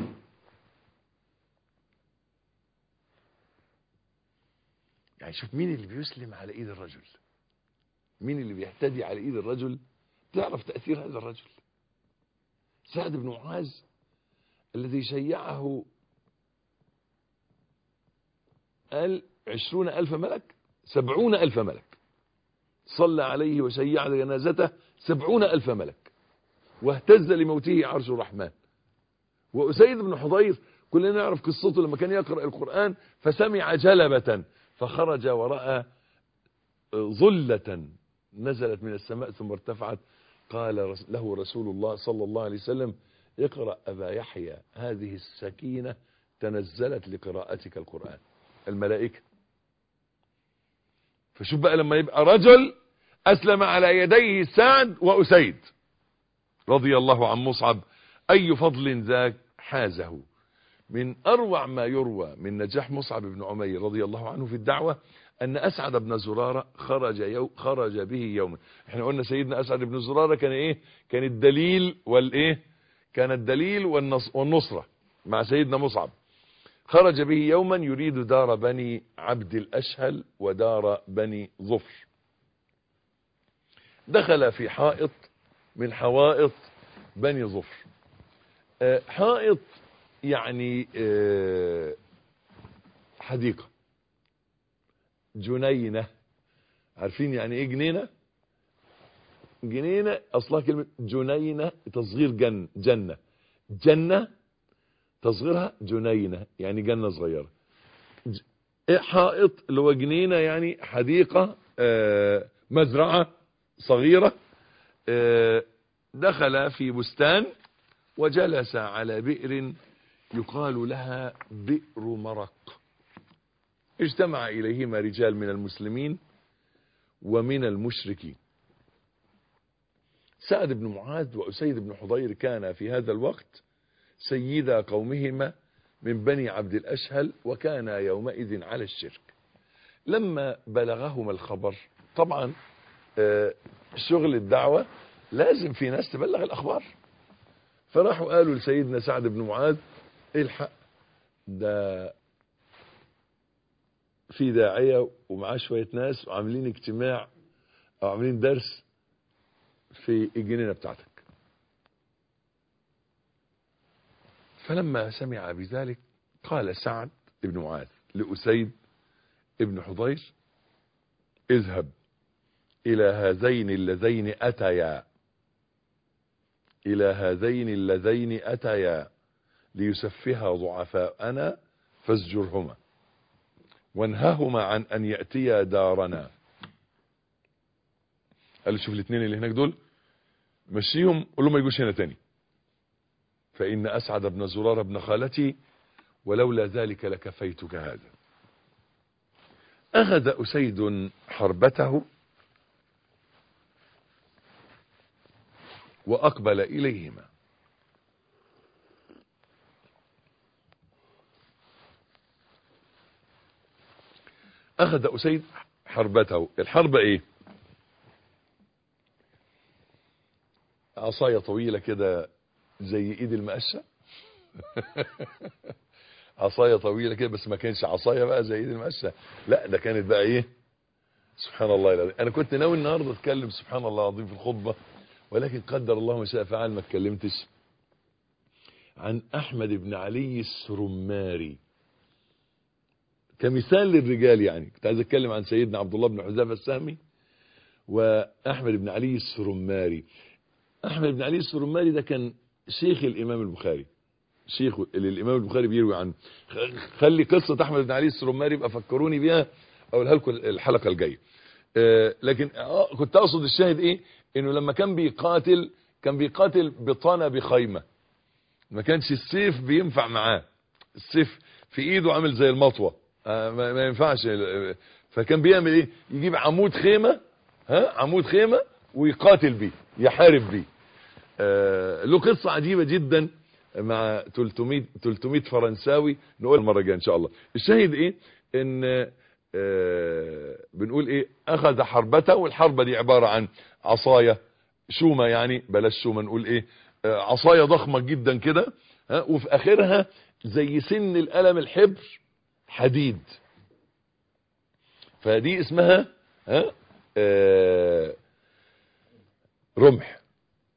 يعني شوف مين اللي بيسلم على ايد الرجل، مين اللي بيهتدي على ايد الرجل، تعرف تأثير هذا الرجل. سعد بن معاذ الذي شيعه 20,000 ملك، 70,000 ملك صلى عليه وشيع جنازته 70,000 ملك، واهتز لموته عرش الرحمن. وأسيد بن حضير كلنا نعرف قصته لما كان يقرأ القرآن فسمع جلبة فخرج ورأى ظلة نزلت من السماء ثم ارتفعت. قال له رسول الله صلى الله عليه وسلم: اقرأ أبا يحيى، هذه السكينة تنزلت لقراءتك القرآن، الملائكة. فشوف بقى لما يبقى رجل أسلم على يديه سعد وأسيد رضي الله عن مصعب، أي فضل ذاك حازه. من أروع ما يروى من نجاح مصعب بن عمير رضي الله عنه في الدعوة أن أسعد بن زرارة خرج به يوما. احنا قلنا سيدنا أسعد بن زرارة كان ايه؟ كان الدليل والايه؟ كان الدليل والنصرة مع سيدنا مصعب. خرج به يوما يريد دار بني عبد الأشهل ودار بني ظفر. دخل في حائط من حوائط بني ظفر. حائط يعني حديقة، جنينة. عارفين يعني ايه جنينة؟ جنينة اصلها كلمة جنينة تصغير جنة، جنة تصغيرها جنينة يعني جنة صغيرة. حائط اللي هو جنينة يعني حديقة، مزرعة صغيرة. دخل في بستان وجلس على بئر يقال لها بئر مرق. اجتمع إليهما رجال من المسلمين ومن المشركين. سعد بن معاذ وأسيد بن حضير كان في هذا الوقت سيدا قومهما من بني عبد الأشهل، وكان يومئذ على الشرك. لما بلغهما الخبر، طبعا شغل الدعوة لازم في ناس تبلغ الأخبار، فراحوا قالوا لسيدنا سعد بن معاذ: الحق ده في داعية ومعاه شوية ناس وعاملين اجتماع او عاملين درس في الجنينة بتاعتك. فلما سمع بذلك قال سعد بن معاذ لأسيد بن حضير: اذهب إلى هذين اللذين أتيا، إلى هذين اللذين أتيا ليسفها ضعفاءنا فازجرهما وانههما عن أن يأتيا دارنا. قال له: شوف الاثنين اللي هناك دول مشيهم، قول له ما يجوش هنا تاني، فإن أسعد بن زرار ابن خالتي ولولا ذلك لكفيتك هذا. أخذ أسيد حربته وأقبل إليهما. أخذ أسيد حربته. الحربة إيه؟ عصاية طويلة كده زي إيد المقشة عصاية طويلة كده، بس ما كانش عصاية بقى زي إيد المقشة، لا ده كانت بقى إيه؟ سبحان الله العظيم. أنا كنت ناوي النهاردة أتكلم سبحان الله العظيم في الخطبة، ولكن قدر الله ما شاء فعل ما اتكلمتش عن أحمد بن علي السرماري كمثال للرجال. يعني كنت عايز اتكلم عن سيدنا عبد الله بن حذافة السهمي، وأحمد بن علي السرماري. أحمد بن علي السرماري ده كان شيخ الإمام البخاري، شيخ اللي الإمام البخاري بيروي عنه. خلي قصة أحمد بن علي السرماري يبقى فكروني بيها أقولها لكم الحلقة الجاية. لكن كنت أقصد الشاهد إيه، إنه لما كان بيقاتل بطانة بخيمة، ما كانش السيف بينفع معاه، السيف في إيده عامل زي المطوة، ما ينفعش. فكان بيعمل إيه، يجيب عمود خيمة، عمود خيمة ويقاتل بيه، يحارب بيه. له قصة عجيبة جدا مع 300 فرنساوي، نقول المرة الجاية ان شاء الله. الشاهد ايه، ان بنقول ايه، اخذ حربته، والحربة دي عبارة عن عصاية شومة، يعني بلاش شومة، نقول ايه، عصاية ضخمة جدا كده، وفي اخرها زي سن القلم الحبر حديد، فدي اسمها رمح.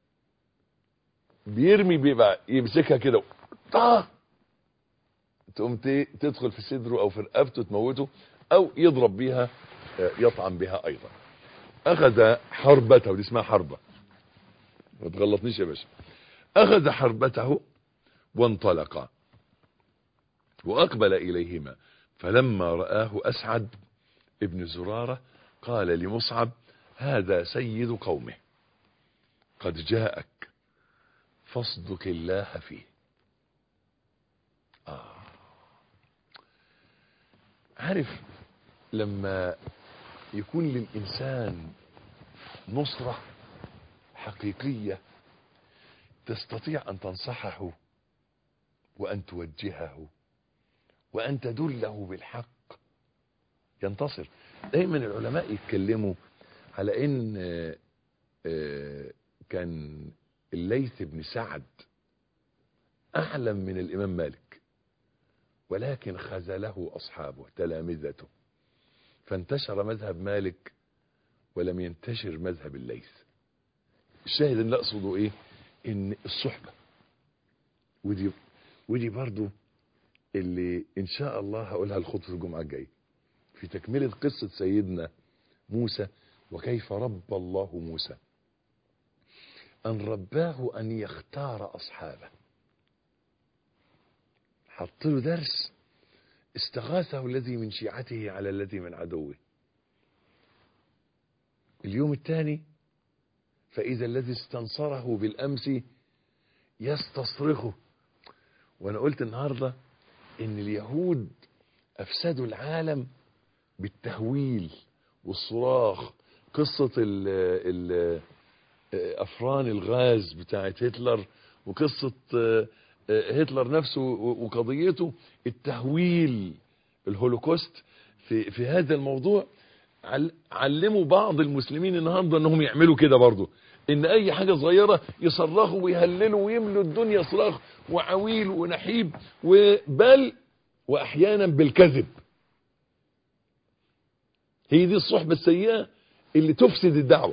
بيرمي، بيبقى يمسكها كده تقوم تدخل في صدره او في رقبته تموته، او يضرب بيها، يطعن بها ايضا. اخذ حربته، دي اسمها حربة، ما تغلطنيش يا باشا. اخذ حربته وانطلق واقبل اليهما، فلما رآه اسعد ابن زرارة قال لمصعب: هذا سيد قومه قد جاءك فاصدق الله فيه. عارف لما يكون للإنسان نصرة حقيقية تستطيع أن تنصحه وأن توجهه وأن تدله بالحق، ينتصر. دايما العلماء يتكلموا على ان كان الليث بن سعد أعلم من الإمام مالك، ولكن خذله أصحابه تلامذته، فانتشر مذهب مالك ولم ينتشر مذهب الليث. الشاهد اللي أقصده إيه، إن الصحبة، ودي برضو اللي إن شاء الله هقولها الخطبة الجمعة الجاية في تكملة قصة سيدنا موسى وكيف ربى الله موسى، أن رباه أن يختار أصحابه. حط له درس: استغاثه الذي من شيعته على الذي من عدوه. اليوم الثاني فإذا الذي استنصره بالأمس يستصرخه. وأنا قلت النهاردة إن اليهود أفسدوا العالم بالتهويل والصراخ. قصة أفران الغاز بتاعت هتلر، وقصة هتلر نفسه وقضيته التهويل، الهولوكوست في هذا الموضوع. علموا بعض المسلمين النهارده انهم يعملوا كده برضو، ان اي حاجة صغيرة يصرخوا ويهللوا ويملوا الدنيا صراخ وعويل ونحيب، بل واحيانا بالكذب. هي دي الصحبة السيئة اللي تفسد الدعوة.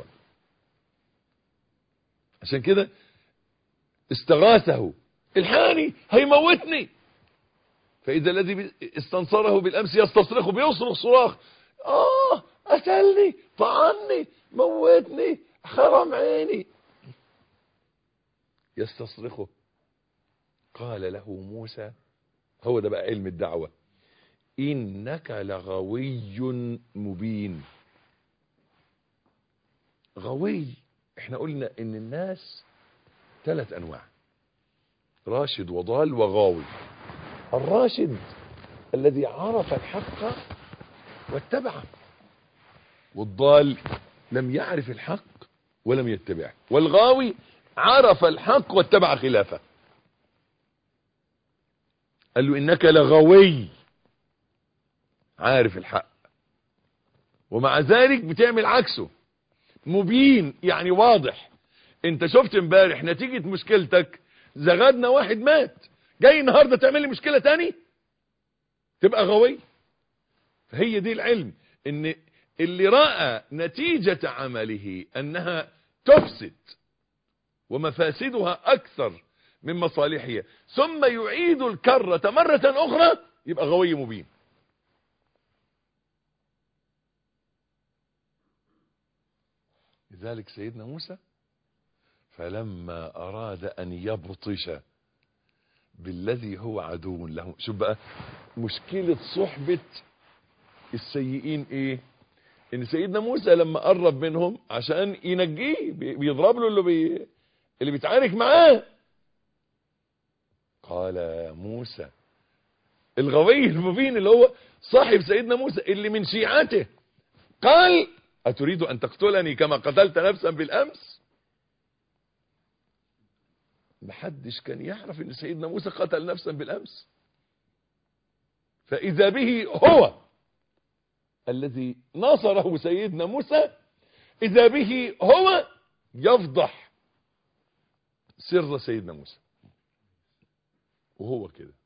عشان كده استغاثه: الحاني هيموتني. فإذا الذي استنصره بالأمس يستصرخه، بيصرخ صراخ: قتلني، طعني، موتني، خرم عيني. يستصرخه. قال له موسى، هو ده بقى علم الدعوة: إنك لغوي مبين. غوي، احنا قلنا ان الناس 3 أنواع: راشد وضال وغاوي. الراشد الذي عرف الحق واتبعه، والضال لم يعرف الحق ولم يتبعه، والغاوي عرف الحق واتبع خلافه. قال له: إنك لغوي، عارف الحق ومع ذلك بتعمل عكسه. مبين يعني واضح. انت شفت امبارح نتيجة مشكلتك زغدنا واحد مات، جاي النهاردة تعمل لي مشكلة تاني، تبقى غوي. فهي دي العلم، ان اللي رأى نتيجة عمله انها تفسد ومفاسدها اكثر من مصالحها ثم يعيد الكرة مرة اخرى، يبقى غوي مبين. لذلك سيدنا موسى فلما أراد أن يبطش بالذي هو عدو له. شوف بقى مشكلة صحبة السيئين ايه؟ ان سيدنا موسى لما قرب منهم عشان ينجيه بيضرب له اللي بيتعارك معاه. قال يا موسى الغوي المبين اللي هو صاحب سيدنا موسى اللي من شيعته، قال أتريد أن تقتلني كما قتلت نفسا بالأمس؟ محدش كان يعرف ان سيدنا موسى قتل نفسا بالأمس، فإذا به هو الذي نصره سيدنا موسى، إذا به هو يفضح سر سيدنا موسى. وهو كده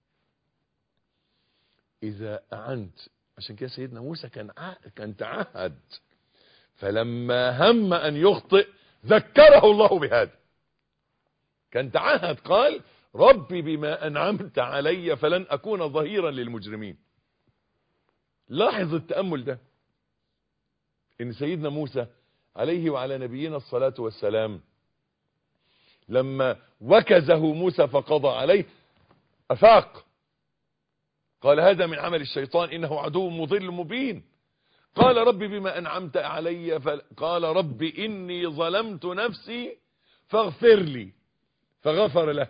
إذا أعنت، عشان كده سيدنا موسى كان تعهد، فلما هم أن يخطئ ذكره الله بهذا. كان تعهد قال ربي بما أنعمت علي فلن أكون ظهيرا للمجرمين. لاحظ التأمل ده، إن سيدنا موسى عليه وعلى نبينا الصلاة والسلام لما وكزه موسى فقضى عليه أفاق، قال هذا من عمل الشيطان إنه عدو مضل مبين. قال ربي بما أنعمت علي قال ربي إني ظلمت نفسي فاغفر لي فغفر له.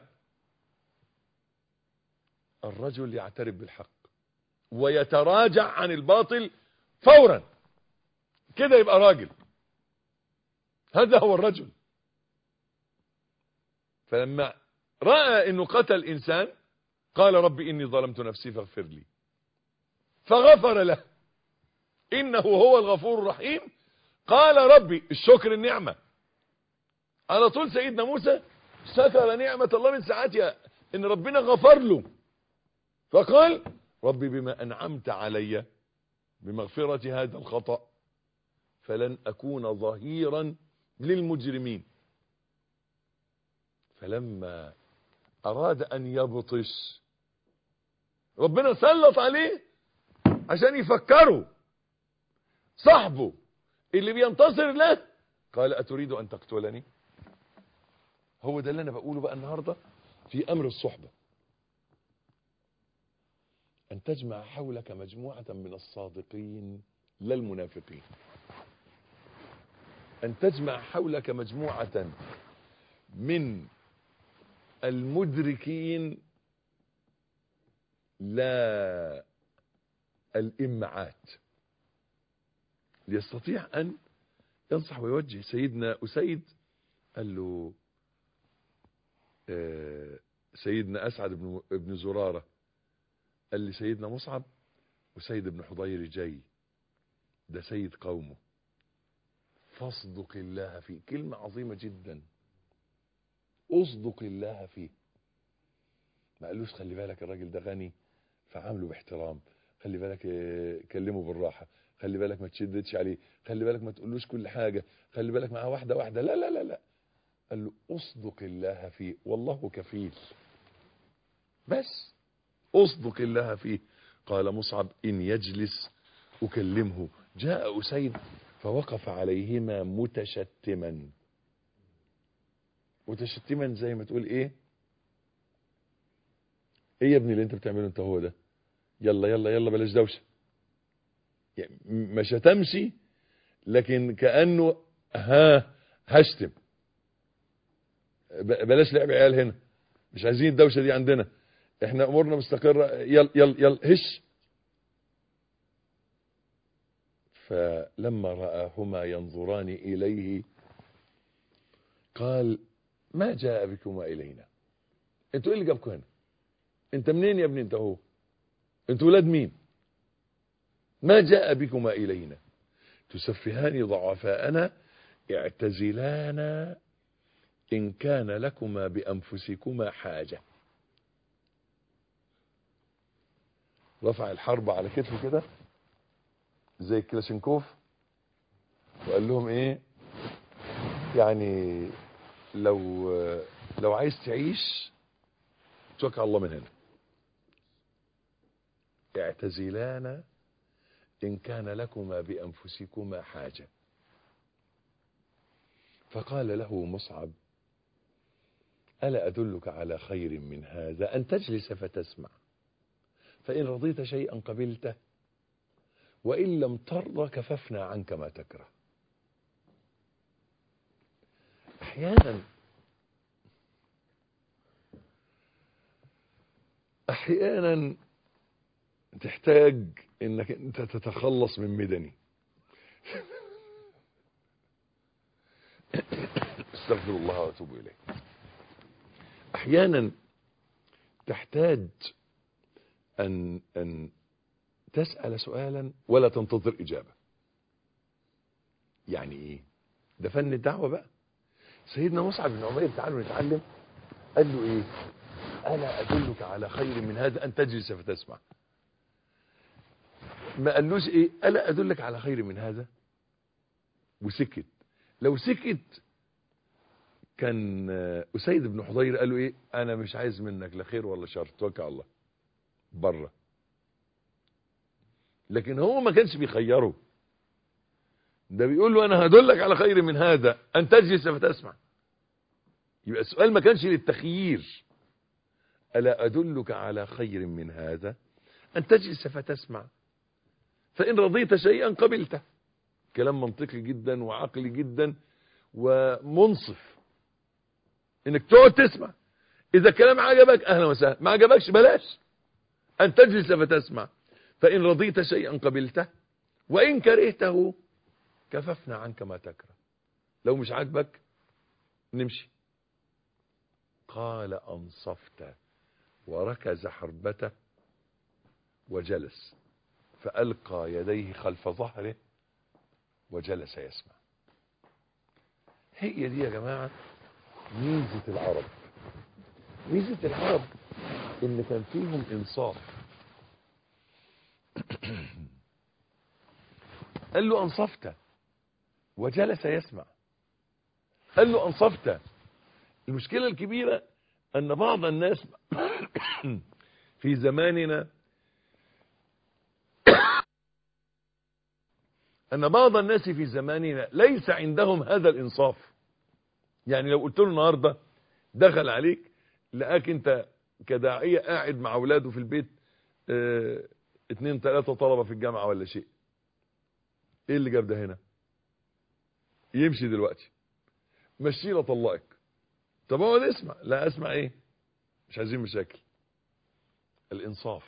الرجل يعترف بالحق ويتراجع عن الباطل فورا، كده يبقى راجل. هذا هو الرجل. فلما رأى انه قتل انسان قال ربي اني ظلمت نفسي فاغفر لي فغفر له انه هو الغفور الرحيم. قال ربي الشكر النعمة، على طول سيدنا موسى شكر نعمة الله من ساعتها ان ربنا غفر له، فقال ربي بما انعمت علي بمغفرة هذا الخطأ فلن اكون ظهيرا للمجرمين. فلما اراد ان يبطش ربنا سلط عليه عشان يفكروا صاحبه اللي بينتصر له، قال اتريد ان تقتلني؟ هو ده اللي انا بقوله بقى النهاردة في امر الصحبة، ان تجمع حولك مجموعة من الصادقين لا المنافقين، ان تجمع حولك مجموعة من المدركين لا الإمعات. يستطيع أن ينصح ويوجه. سيدنا أسيد قال له سيدنا أسعد بن زرارة قال لي سيدنا مصعب وسيد بن حضير جاي، ده سيد قومه، فاصدق الله فيه. كلمة عظيمة جدا، اصدق الله فيه. ما قالوش خلي بالك الراجل ده غني فعامله باحترام، خلي بالك كلمه بالراحة، خلي بالك ما تشددش عليه، خلي بالك ما تقولوش كل حاجة، خلي بالك معاه واحدة واحدة. لا لا لا لا، قال له اصدق الله فيه والله كفيل. بس اصدق الله فيه. قال مصعب إن يجلس أكلمه. جاء أسيد فوقف عليهما متشتما. متشتما زي ما تقول ايه يا ابني اللي انت بتعمله انت هو ده، يلا يلا يلا بلاش دوشه. يعني ما شتمش لكن كأنه هشتم، بلاش لعب عيال هنا، مش عايزين الدوشه دي عندنا، احنا امورنا مستقره، يلا يلا يلا هش. فلما رآهما ينظران إليه قال ما جاء بكما إلينا؟ انتوا ايه اللي جابكم هنا؟ انت منين يا ابني انت هو؟ انتوا ولاد مين؟ ما جاء بكما إلينا تسفهان ضعفاءنا اعتزلانا إن كان لكما بأنفسكما حاجة. رفع الحرب على كتفه كده زي كلاشينكوف وقال لهم ايه يعني لو عايز تعيش توكل على الله من هنا. اعتزلانا إن كان لكما بأنفسكما حاجة. فقال له مصعب: ألا أدلك على خير من هذا؟ أن تجلس فتسمع، فإن رضيت شيئا قبلته، وإن لم ترضى كففنا عنك ما تكره. أحيانا تحتاج انك انت تتخلص من مدني. استغفر الله واتوب اليه. احيانا تحتاج ان تسأل سؤالا ولا تنتظر اجابة. يعني ايه؟ ده فن الدعوة بقى. سيدنا مصعب بن عمير، تعالوا نتعلم. قال له ايه؟ ألا أدلك على خير من هذا؟ أن تجلس فتسمع. ما قالوش ايه؟ ألا أدلك على خير من هذا؟ وسكت. لو سكت كان أسيد بن حضير قال له ايه؟ أنا مش عايز منك لا خير ولا شر، توكل على الله بره. لكن هو ما كانش بيخيره، ده بيقول له أنا هدلك على خير من هذا أن تجلس فتسمع. يبقى السؤال ما كانش للتخيير. ألا أدلك على خير من هذا؟ أن تجلس فتسمع، فإن رضيت شيئا قبلته. كلام منطقي جدا وعقلي جدا ومنصف، انك تقعد تسمع. اذا الكلام عجبك اهلا وسهلا، ما عجبكش بلاش. ان تجلس فتسمع، فإن رضيت شيئا قبلته، وإن كرهته كففنا عنك ما تكره. لو مش عاجبك نمشي. قال أنصفت، وركز حربته وجلس، فألقى يديه خلف ظهره وجلس يسمع. هي دي يا جماعة ميزة العرب. ميزة العرب ان كان فيهم انصاف. قال له انصفت وجلس يسمع. قال له انصفت. المشكلة الكبيرة ان بعض الناس في زماننا ليس عندهم هذا الانصاف. يعني لو قلت له النهاردة دخل عليك لقاك انت كداعية قاعد مع اولاده في البيت، 2 3 طلبة في الجامعة ولا شيء، ايه اللي جاب ده هنا؟ يمشي دلوقتي، مشي له طلقك. طب اقعد اسمع. لا اسمع ايه؟ مش عايزين مشاكل. الانصاف.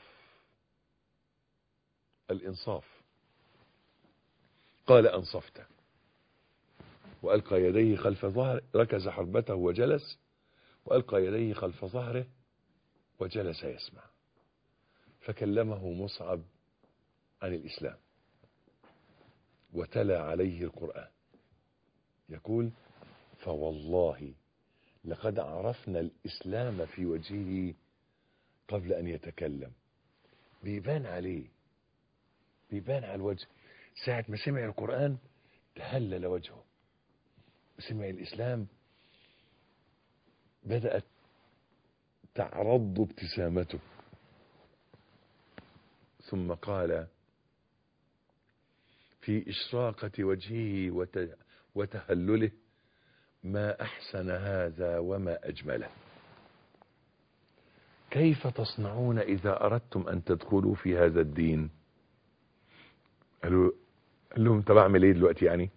قال انصفت، والقى يديه خلف ظهره، ركز حربته وجلس، والقى يديه خلف ظهره وجلس يسمع. فكلمه مصعب عن الاسلام وتلا عليه القرآن. يقول: فوالله لقد عرفنا الإسلام في وجهه قبل أن يتكلم. بيبان عليه، بيبان على الوجه. ساعة ما سمع القرآن تهلل وجهه، سمع الإسلام بدأت تعرض ابتسامته. ثم قال في إشراقة وجهه وتهلله: ما أحسن هذا وما أجمله. كيف تصنعون إذا أردتم أن تدخلوا في هذا الدين؟ قال لهم: طب أعمل إيه دلوقتي يعني؟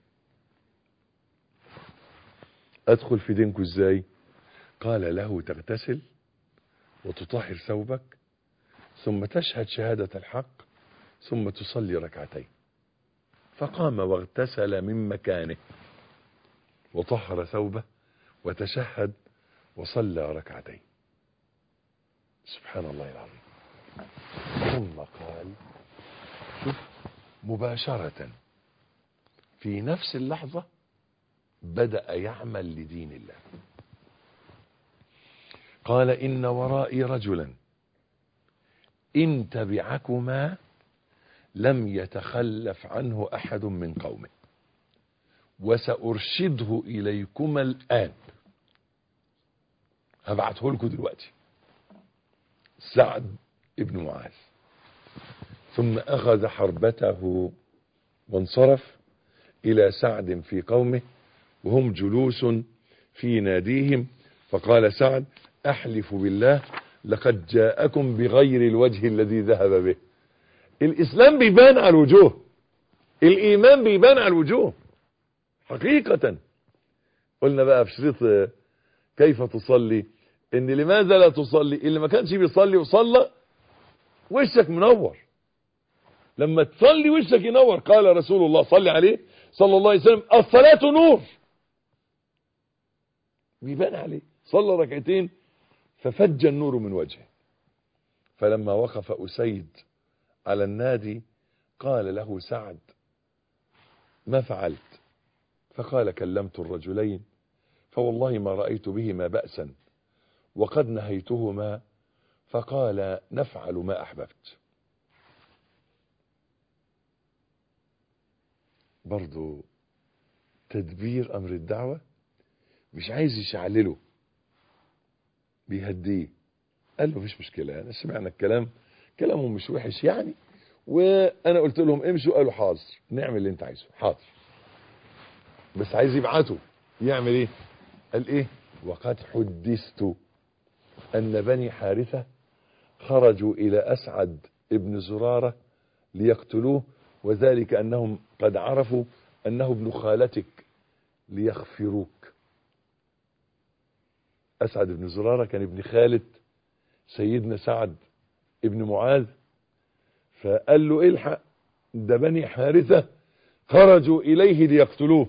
أدخل في دينكم إزاي؟ قال له: تغتسل وتطهر ثوبك، ثم تشهد شهادة الحق، ثم تصلي ركعتين. فقام واغتسل من مكانه وطهر ثوبه وتشهد وصلى ركعتين. سبحان الله العظيم. ثم قال: شوف، مباشرة في نفس اللحظة بدأ يعمل لدين الله. قال: إن ورائي رجلا إن تبعكما لم يتخلف عنه أحد من قومه، وسأرشده إليكما الآن. هبعته لكم دلوقتي. سعد ابن معاذ. ثم أخذ حربته وانصرف إلى سعد في قومه وهم جلوس في ناديهم، فقال سعد: أحلف بالله لقد جاءكم بغير الوجه الذي ذهب به. الإسلام بيبان على الوجوه، الإيمان بيبان على الوجوه حقيقة. قلنا بقى في شريط كيف تصلي ان لماذا لا تصلي؟ اللي ما كانش بيصلي وصلى وشك منور، لما تصلي وشك ينور. قال رسول الله صلى عليه صلى الله عليه وسلم: الصلاة نور. بيبان عليه. صلى ركعتين ففج النور من وجهه. فلما وقف أسيد على النادي قال له سعد: ما فعلت؟ فقال: كلمت الرجلين فوالله ما رأيت بهما بأسا وقد نهيتهما، فقال: نفعل ما أحببت. برضو تدبير أمر الدعوة، مش عايز يشعلله، بيهديه. قال له: مفيش مشكلة، أنا سمعنا الكلام، كلامهم مش وحش يعني، وأنا قلت لهم امشوا، قالوا حاضر، نعمل اللي انت عايزه، حاضر. بس عايز يبعته يعمل ايه؟ قال ايه؟ وقد حدثت أن بني حارثة خرجوا إلى أسعد ابن زرارة ليقتلوه، وذلك أنهم قد عرفوا أنه ابن خالتك ليغفروك. أسعد ابن زرارة كان ابن خالة سيدنا سعد ابن معاذ، فقال له: الحق، ده بني حارثة خرجوا إليه ليقتلوه.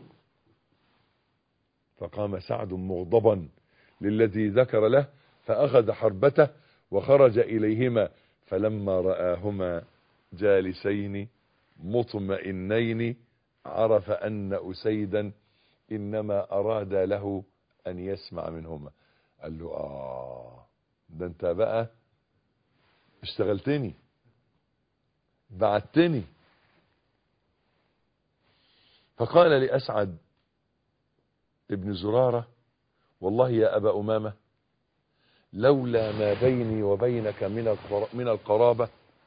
فقام سعد مغضبا للذي ذكر له، فأخذ حربته وخرج إليهما، فلما رآهما جالسين مطمئنين عرف أن أسيدا إنما أراد له أن يسمع منهما. قال له: ده انت بقى اشتغلتني، بعتني. فقال لأسعد ابن زرارة: والله يا أبا أمامة لولا ما بيني وبينك من القرابة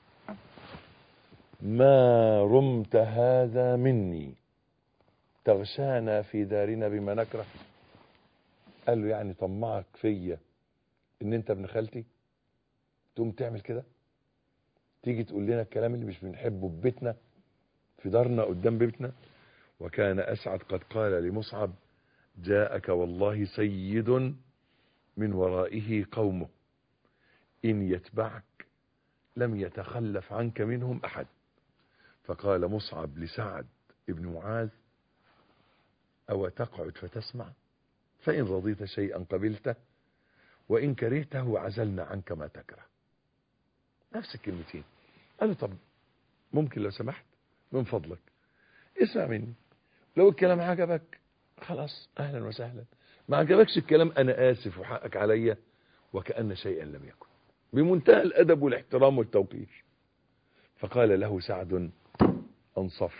ما رمت هذا مني، تغشانا في دارنا بما نكره. قال له: يعني طمعك فيا ان انت ابن خالتي تقوم تعمل كده، تيجي تقول لنا الكلام اللي مش بنحبه في بيتنا، في دارنا قدام بيتنا. وكان أسعد قد قال لمصعب: جاءك والله سيد من ورائه قومه، إن يتبعك لم يتخلف عنك منهم أحد. فقال مصعب لسعد ابن معاذ: أو تقعد فتسمع، فإن رضيت شيئا قبلته، وإن كرهته عزلنا عنك ما تكره. نفس الكلمتين. قال له: طب ممكن لو سمحت من فضلك اسمع مني، لو الكلام عجبك خلاص أهلا وسهلا، ما عجبكش الكلام أنا آسف وحقك عليا، وكأن شيئا لم يكن، بمنتهى الأدب والاحترام والتوقير. فقال له سعد: أنصفت.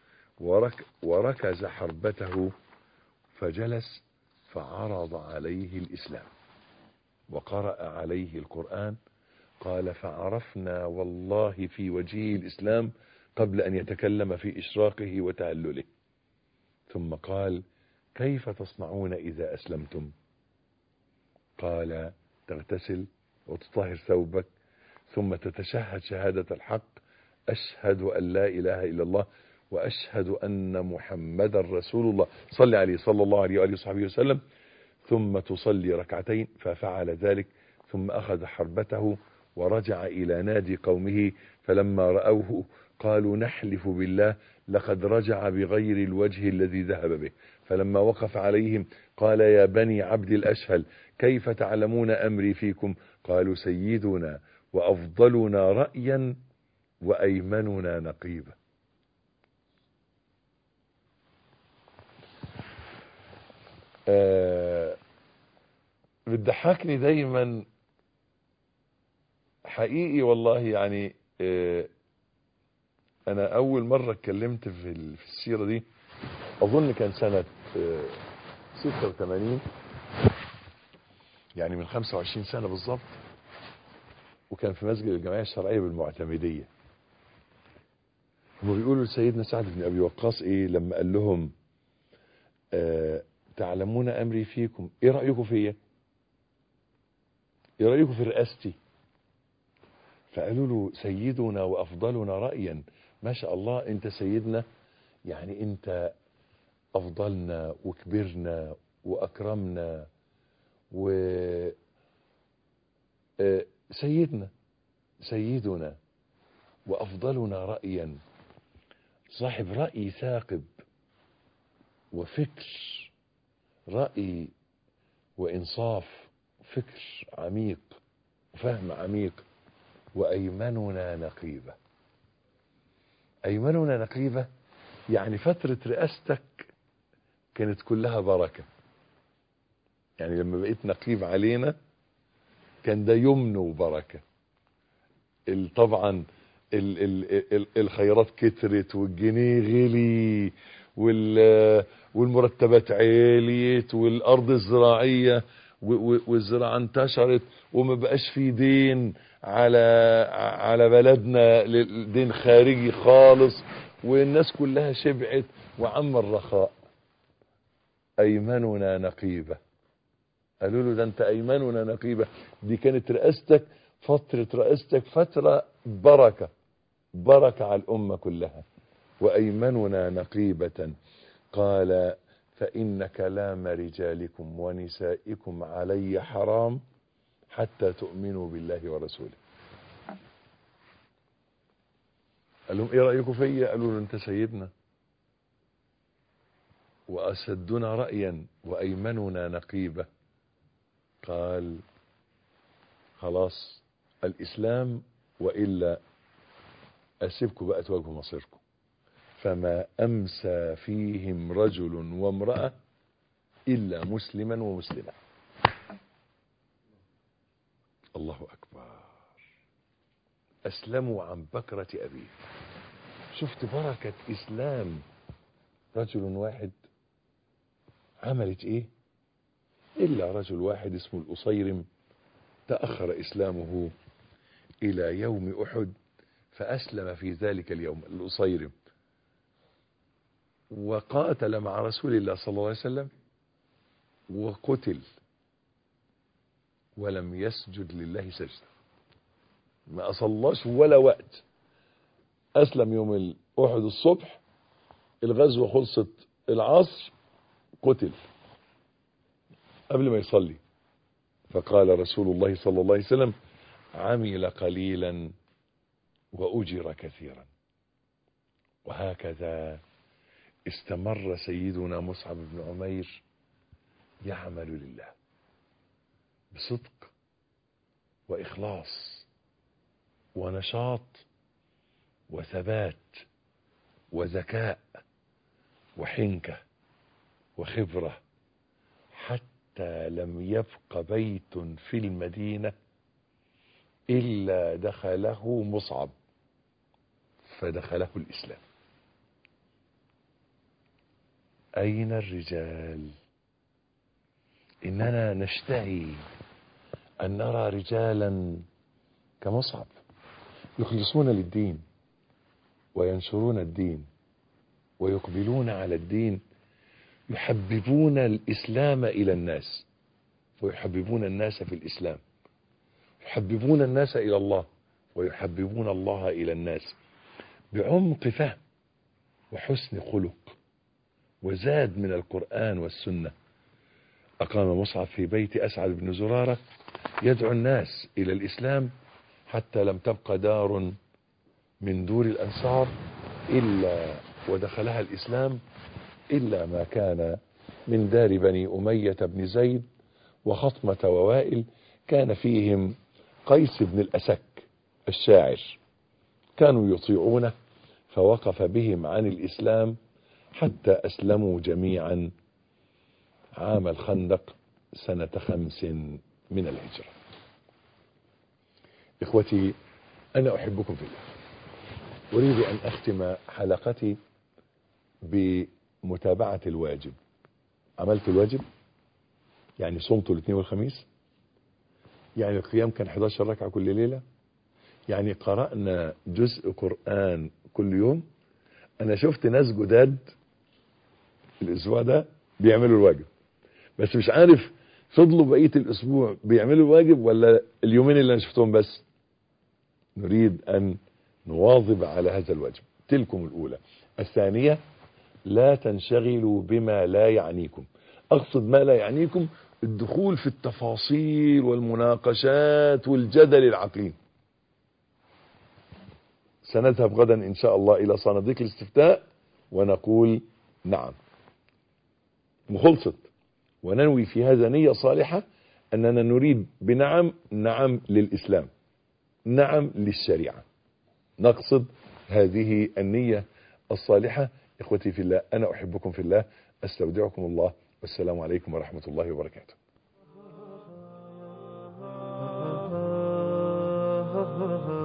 وركز حربته فجلس، فعرض عليه الإسلام وقرأ عليه القرآن. قال: فعرفنا والله في وجهه الإسلام قبل أن يتكلم في إشراقه وتهلله. ثم قال: كيف تصنعون إذا أسلمتم؟ قال: تغتسل وتطهر ثوبك، ثم تتشهد شهادة الحق: أشهد أن لا إله إلا الله وأشهد أن محمد رسول الله، صلى عليه صلى الله عليه وآله وصحبه وسلم، ثم تصلي ركعتين. ففعل ذلك، ثم أخذ حربته ورجع إلى نادي قومه، فلما رأوه قالوا: نحلف بالله لقد رجع بغير الوجه الذي ذهب به. فلما وقف عليهم قال: يا بني عبد الأشهل، كيف تعلمون أمري فيكم؟ قالوا: سيدنا وأفضلنا رأيا وأيمننا نقيبا. بتضحكني دايما حقيقي والله، يعني انا اول مرة اتكلمت في السيرة دي اظن كان سنة 86، يعني من 25 سنة بالظبط، وكان في مسجد الجمعية الشرعية بالمعتمدية. هم بيقولوا لسيدنا سعد بن ابي وقاص ايه لما قال لهم تعلمون أمري فيكم، إيه رأيكم فيا؟ إيه رأيكم في رئاستي؟ فقالوا له سيدنا وأفضلنا رأيا. ما شاء الله، أنت سيدنا، يعني أنت أفضلنا وكبرنا وأكرمنا سيدنا وأفضلنا رأيا، صاحب رأي ثاقب وفكر، رأي وإنصاف، فكر عميق وفهم عميق. وأيمننا نقيبة. أيمننا نقيبة يعني فترة رئاستك كانت كلها بركة. يعني لما بقيت نقيب علينا كان ده يمن وبركة. طبعا الخيرات كترت والجنيه غلي والمرتبات عليت والأرض الزراعية والزراعة انتشرت وما بقاش في دين على بلدنا، دين خارجي خالص، والناس كلها شبعت وعم الرخاء. أيمننا نقيبة. قالوا له ده انت أيمننا نقيبة. دي كانت رئاستك، فترة رئاستك فترة بركة على الأمة كلها. وأيمننا نقيبة. قال فإن كلام رجالكم ونسائكم علي حرام حتى تؤمنوا بالله ورسوله. قال لهم ايه رأيكم فيا؟ قالوا له انت سيدنا وأسدنا رأيا وأيمننا نقيبة. قال خلاص الإسلام، وإلا أسيبكم بقى تواجهوا مصيركم. فما أمسى فيهم رجل وامرأة إلا مسلما ومسلمة. الله أكبر. أسلموا عن بكرة أبيه. شفت بركة إسلام رجل واحد عملت إيه؟ إلا رجل واحد اسمه الأصيرم تأخر إسلامه إلى يوم أحد فأسلم في ذلك اليوم. الأصيرم وقاتل مع رسول الله صلى الله عليه وسلم وقتل ولم يسجد لله سجدة، ما أصلاش ولا وقت. أسلم يوم أحد الصبح، الغزوة خلصت العصر، قتل قبل ما يصلي. فقال رسول الله صلى الله عليه وسلم عمل قليلا وأجر كثيرا. وهكذا استمر سيدنا مصعب بن عمير يعمل لله بصدق وإخلاص ونشاط وثبات وذكاء وحنكة وخبرة، حتى لم يبق بيت في المدينة إلا دخله مصعب فدخله الإسلام. أين الرجال؟ إننا نشتهي أن نرى رجالا كمصعب يخلصون للدين وينشرون الدين ويقبلون على الدين، يحببون الإسلام إلى الناس ويحببون الناس في الإسلام، يحببون الناس إلى الله ويحببون الله إلى الناس بعمق فهم وحسن خلق وزاد من القرآن والسنة. أقام مصعب في بيت أسعد بن زرارة يدعو الناس إلى الإسلام حتى لم تبقى دار من دور الأنصار إلا ودخلها الإسلام، إلا ما كان من دار بني أمية بن زيد وخطمة ووائل، كان فيهم قيس بن الأسك الشاعر، كانوا يطيعونه فوقف بهم عن الإسلام حتى أسلموا جميعا عام الخندق سنة 5 من الهجرة. إخوتي أنا أحبكم في الله. أريد أن أختم حلقتي بمتابعة الواجب. عملت الواجب، يعني صمت الاثنين والخميس، يعني القيام كان 11 ركعة كل ليلة، يعني قرأنا جزء قرآن كل يوم. أنا شفت ناس جداد الأسبوع ده بيعملوا الواجب، بس مش عارف فضلوا بقية الأسبوع بيعملوا الواجب ولا اليومين اللي أنا شفتهم بس. نريد أن نواظب على هذا الواجب. تلكم الأولى. الثانية، لا تنشغلوا بما لا يعنيكم. أقصد ما لا يعنيكم الدخول في التفاصيل والمناقشات والجدل العقيم. سنذهب غدا إن شاء الله إلى صناديق الاستفتاء ونقول نعم وخلصت، وننوي في هذا نية صالحة أننا نريد بنعم نعم للإسلام، نعم للشريعة. نقصد هذه النية الصالحة. إخوتي في الله، أنا أحبكم في الله، أستودعكم الله، والسلام عليكم ورحمة الله وبركاته.